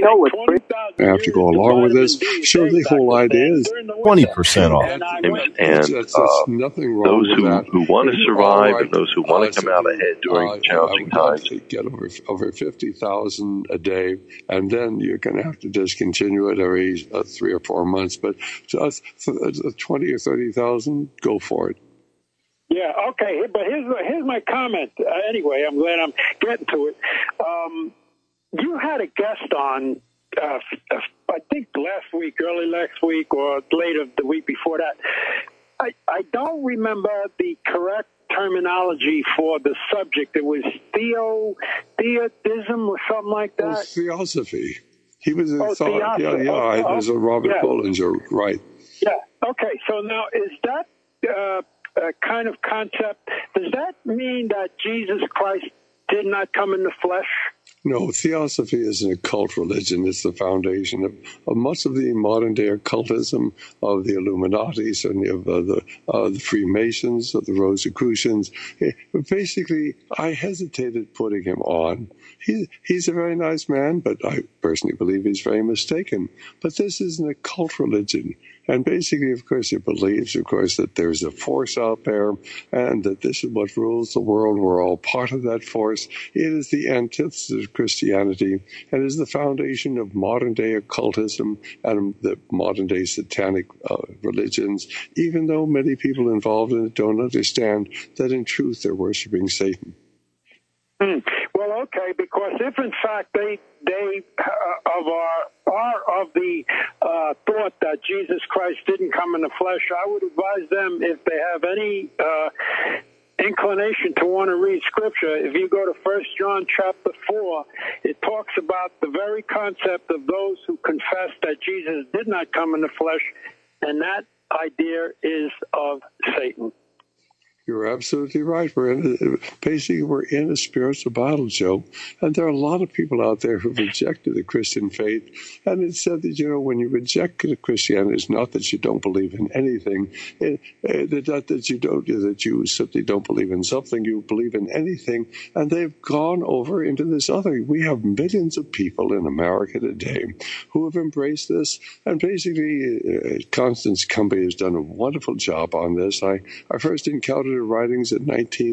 I have to go along with this. Sure, the whole idea is 20% off. And nothing wrong those who want to survive and those who want to come out ahead during challenging times. Get over 50,000 a day, and then you're going to have to discontinue it every 3 or 4 months. But just 20 or 30,000, go for it. Yeah, okay, but here's my comment. Anyway, I'm glad I'm getting to it. You had a guest on, I think early last week, or later the week before that. I don't remember the correct terminology for the subject. It was theism or something like that. Theosophy. He was in thought. There's a Robert Bollinger, right? Yeah. Okay. So now is that kind of concept? Does that mean that Jesus Christ did not come in the flesh? No, theosophy is an occult religion. It's the foundation of much of the modern-day occultism, of the Illuminati, certainly of the Freemasons, of the Rosicrucians. Basically, I hesitated putting him on. He's a very nice man, but I personally believe he's very mistaken. But this is an occult religion. And basically, of course, it believes, of course, that there's a force out there and that this is what rules the world. We're all part of that force. It is the antithesis of Christianity and is the foundation of modern-day occultism and the modern-day satanic religions, even though many people involved in it don't understand that in truth they're worshiping Satan. Well, okay, because if in fact they are of the thought that Jesus Christ didn't come in the flesh, I would advise them, if they have any inclination to want to read Scripture, if you go to 1 John chapter 4, it talks about the very concept of those who confess that Jesus did not come in the flesh, and that idea is of Satan. You're absolutely right. We're in a spiritual battle, Joe. And there are a lot of people out there who've rejected the Christian faith. And it's said that, when you reject Christianity, it's not that you don't believe in anything. That you simply don't believe in something. You believe in anything. And they've gone over into this other. We have millions of people in America today who have embraced this. And basically, Constance Cumby has done a wonderful job on this. I first encountered her writings in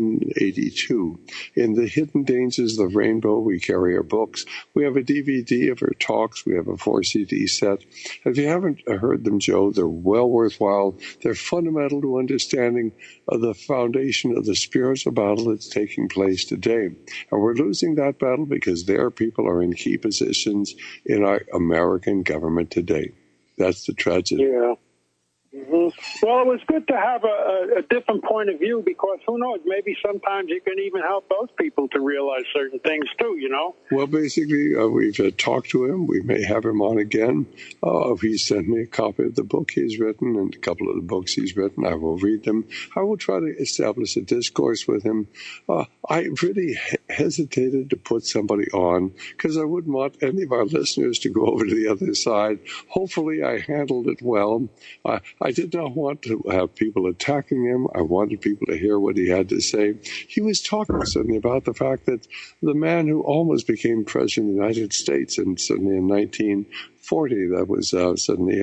1982. In The Hidden Dangers of the Rainbow, we carry her books. We have a DVD of her talks. We have a 4-CD set. If you haven't heard them, Joe, they're well worthwhile. They're fundamental to understanding the foundation of the spiritual battle that's taking place today. And we're losing that battle because their people are in key positions in our American government today. That's the tragedy. Yeah. Mm-hmm. Well, it was good to have a different point of view, because who knows, maybe sometimes you can even help those people to realize certain things too, you know? Well, basically, we've talked to him. We may have him on again. He sent me a copy of the book he's written and a couple of the books he's written. I will read them. I will try to establish a discourse with him. I really hesitated to put somebody on because I wouldn't want any of our listeners to go over to the other side. Hopefully, I handled it well. I did not want to have people attacking him. I wanted people to hear what he had to say. He was talking suddenly about the fact that the man who almost became president of the United States, and suddenly in 1940, that was suddenly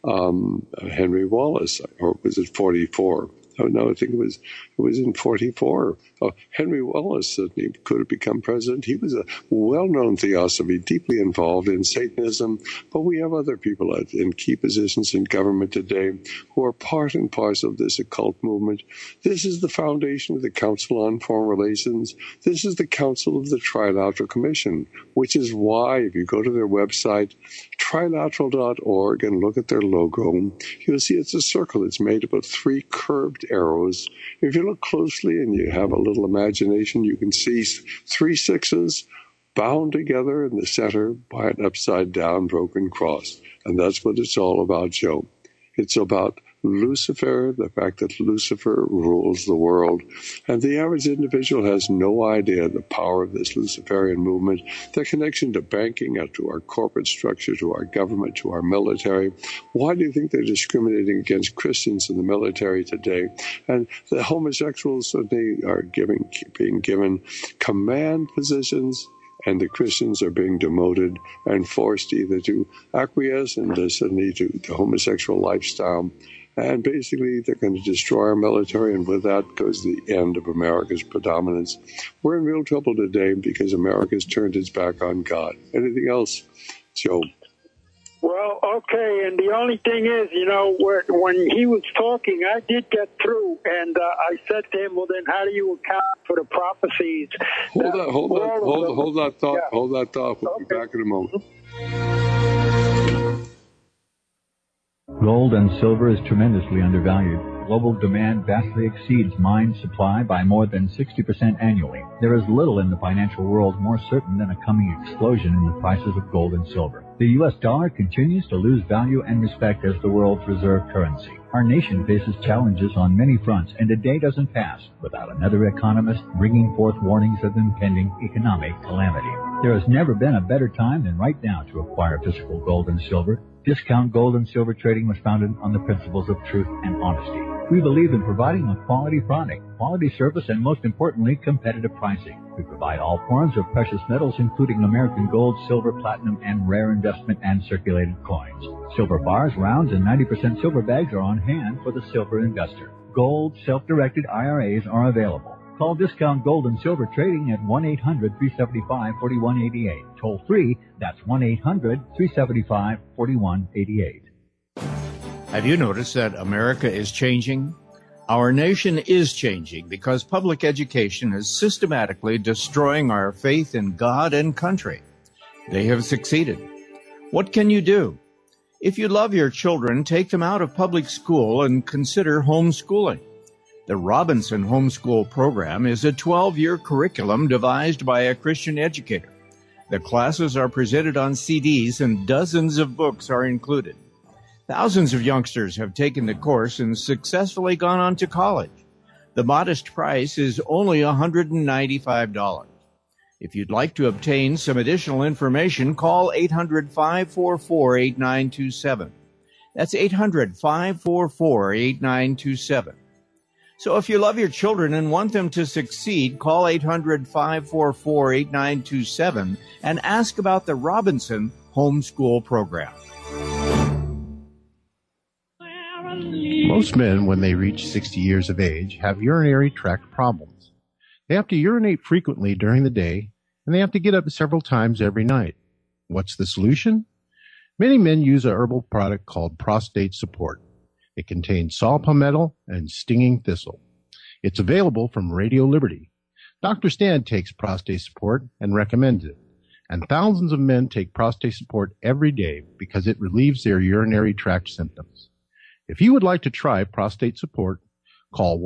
Henry Wallace, or was it 44? Oh, no, I think it was in 44. Henry Wallace certainly could have become president. He was a well-known theosophy, deeply involved in Satanism, but we have other people in key positions in government today who are part and parcel of this occult movement. This is the foundation of the Council on Foreign Relations. This is the Council of the Trilateral Commission, which is why, if you go to their website, trilateral.org, and look at their logo, you'll see it's a circle. It's made up of 3 curved arrows. If you look closely and you have a little imagination, you can see 3 sixes bound together in the center by an upside-down broken cross. And that's what it's all about, Joe. It's about Lucifer, the fact that Lucifer rules the world. And the average individual has no idea the power of this Luciferian movement, their connection to banking, to our corporate structure, to our government, to our military. Why do you think they're discriminating against Christians in the military today? And the homosexuals, they are being given command positions, and the Christians are being demoted and forced either to acquiesce and suddenly to the homosexual lifestyle. And basically, they're going to destroy our military, and with that goes the end of America's predominance. We're in real trouble today because America's turned its back on God. Anything else, Joe? Well, okay, and the only thing is, you know, when he was talking, I did get through, and I said to him, well, then how do you account for the prophecies? Hold that thought. Yeah. Hold that thought. We'll be back in a moment. Gold and silver is tremendously undervalued. Global demand vastly exceeds mine supply by more than 60% annually. There is little in the financial world more certain than a coming explosion in the prices of gold and silver. The U.S. dollar continues to lose value and respect as the world's reserve currency. Our nation faces challenges on many fronts, and a day doesn't pass without another economist bringing forth warnings of impending economic calamity. There has never been a better time than right now to acquire physical gold and silver. Discount Gold and Silver Trading was founded on the principles of truth and honesty. We believe in providing a quality product, quality service, and most importantly, competitive pricing. We provide all forms of precious metals, including American gold, silver, platinum, and rare investment and circulated coins. Silver bars, rounds, and 90% silver bags are on hand for the silver investor. Gold, self-directed IRAs are available. Call Discount Gold and Silver Trading at 1-800-375-4188. Toll free, that's 1-800-375-4188. Have you noticed that America is changing? Our nation is changing because public education is systematically destroying our faith in God and country. They have succeeded. What can you do? If you love your children, take them out of public school and consider homeschooling. The Robinson Homeschool Program is a 12-year curriculum devised by a Christian educator. The classes are presented on CDs and dozens of books are included. Thousands of youngsters have taken the course and successfully gone on to college. The modest price is only $195. If you'd like to obtain some additional information, call 800-544-8927. That's 800-544-8927. So if you love your children and want them to succeed, call 800-544-8927 and ask about the Robinson Homeschool Program. Most men, when they reach 60 years of age, have urinary tract problems. They have to urinate frequently during the day, and they have to get up several times every night. What's the solution? Many men use a herbal product called Prostate Support. It contains saw palmetto and stinging thistle. It's available from Radio Liberty. Dr. Stan takes Prostate Support and recommends it. And thousands of men take Prostate Support every day because it relieves their urinary tract symptoms. If you would like to try Prostate Support, call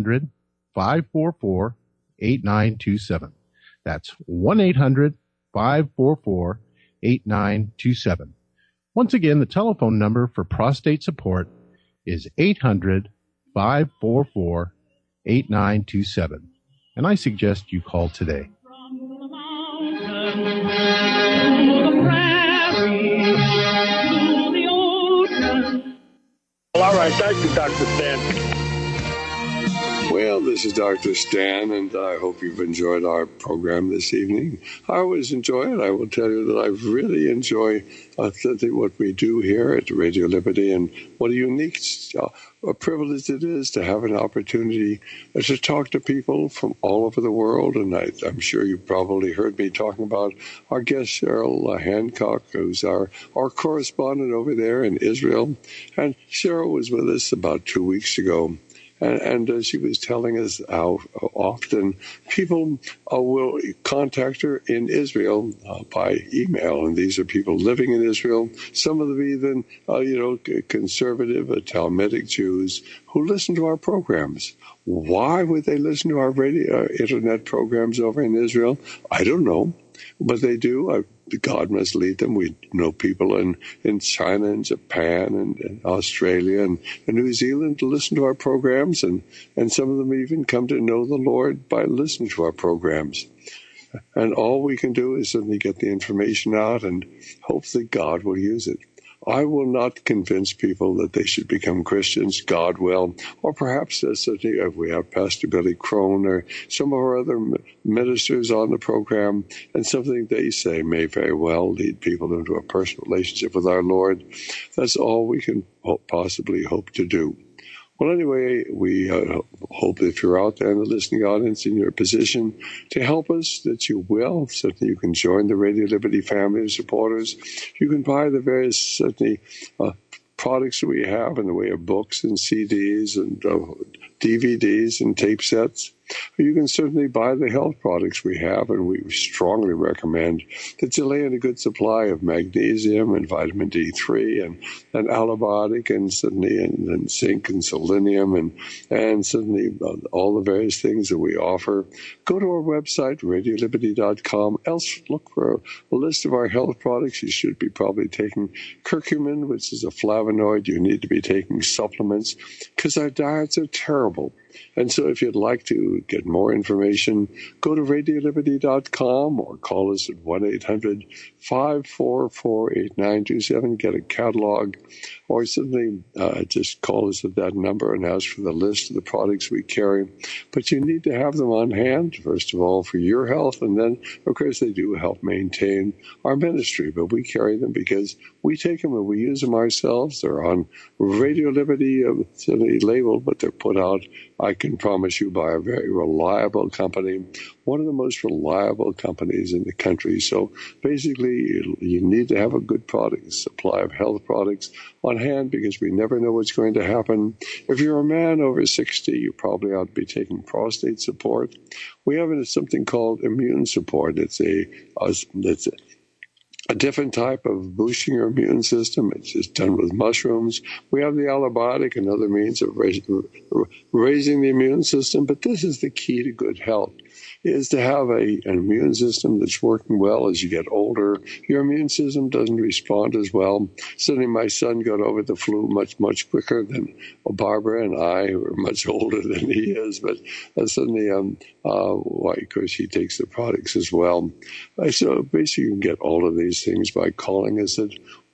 1-800-544-8927. That's 1-800-544-8927. Once again, the telephone number for Prostate Support is 800-544-8927. And I suggest you call today. All right, thank you, Dr. Stan. Well, this is Dr. Stan, and I hope you've enjoyed our program this evening. I always enjoy it. I will tell you that I really enjoy what we do here at Radio Liberty, and what a unique a privilege it is to have an opportunity to talk to people from all over the world. And I'm sure you probably heard me talking about our guest, Cheryl Hancock, who's our correspondent over there in Israel. And Cheryl was with us about 2 weeks ago. And she was telling us how often people will contact her in Israel by email. And these are people living in Israel, some of them even, conservative, Talmudic Jews who listen to our programs. Why would they listen to our internet programs over in Israel? I don't know, but they do. God must lead them. We know people in China and Japan and Australia and New Zealand to listen to our programs, and some of them even come to know the Lord by listening to our programs. And all we can do is certainly get the information out and hope that God will use it. I will not convince people that they should become Christians. God will. Or perhaps certainly if we have Pastor Billy Crone or some of our other ministers on the program, and something they say may very well lead people into a personal relationship with our Lord. That's all we can possibly hope to do. Well, anyway, we hope if you're out there in the listening audience in your position to help us, that you will. Certainly you can join the Radio Liberty family of supporters. You can buy the various, certainly, products that we have in the way of books and CDs and DVDs and tape sets. You can certainly buy the health products we have, and we strongly recommend that you lay in a good supply of magnesium and vitamin D3 and alibodic and certainly and zinc and selenium and certainly all the various things that we offer. Go to our website, radioliberty.com, else look for a list of our health products. You should be probably taking curcumin, which is a flavonoid. You need to be taking supplements because our diets are terrible. And so if you'd like to get more information, go to radioliberty.com or call us at 1-800-544-8927, get a catalog, or simply just call us at that number and ask for the list of the products we carry. But you need to have them on hand, first of all, for your health, and then, of course, they do help maintain our ministry. But we carry them because we take them and we use them ourselves. They're on Radio Liberty, certainly labeled, but they're put out, I can promise you, by a very reliable company, one of the most reliable companies in the country. So basically, you need to have a good product, supply of health products on hand, because we never know what's going to happen. If you're a man over 60, you probably ought to be taking prostate support. We have something called immune support. It's a different type of boosting your immune system. It's just done with mushrooms. We have the alibodic and other means of raising the immune system. But this is the key to good health, is to have an immune system that's working well as you get older. Your immune system doesn't respond as well. Certainly my son got over the flu much, much quicker than Barbara and I, who are much older than he is. But certainly, why? Because he takes the products as well. So basically you can get all of these things by calling us at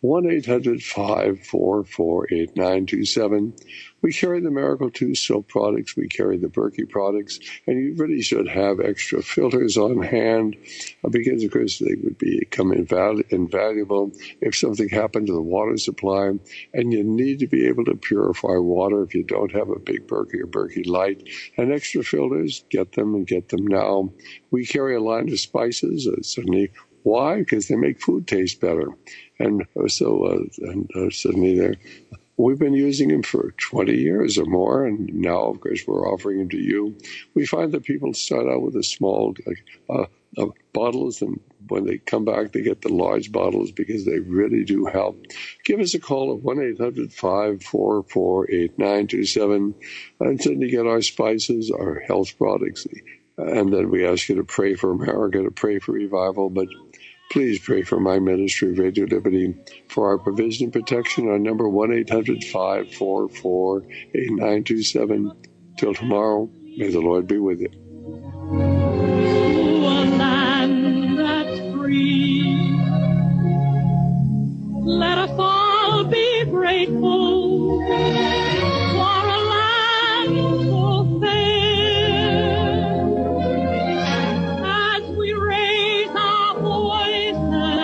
1-800-544-8927. We carry the Miracle 2 soap products. We carry the Berkey products. And you really should have extra filters on hand because, of course, they would become invaluable if something happened to the water supply. And you need to be able to purify water if you don't have a big Berkey or Berkey Light. And extra filters, get them and get them now. We carry a line of spices, certainly. Why? Because they make food taste better. And certainly we've been using them for 20 years or more, and now, of course, we're offering them to you. We find that people start out with a small bottles, and when they come back, they get the large bottles because they really do help. Give us a call at 1-800-544-8927 and certainly get our spices, our health products. And then we ask you to pray for America, to pray for revival, but please pray for my ministry, Radio Liberty, for our provision and protection. Our number 1-800-544-8927. Till tomorrow, may the Lord be with you. To a land that's free, let us all be grateful for a land so fair. As we raise our voices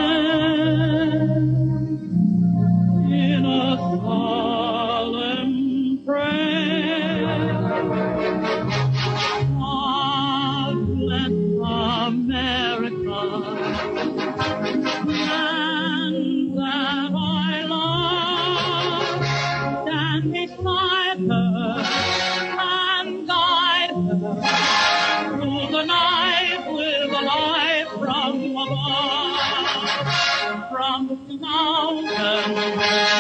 in a solemn prayer, God bless America, and that I love, stand beside her and guide her through the night with a light from above, from the mountains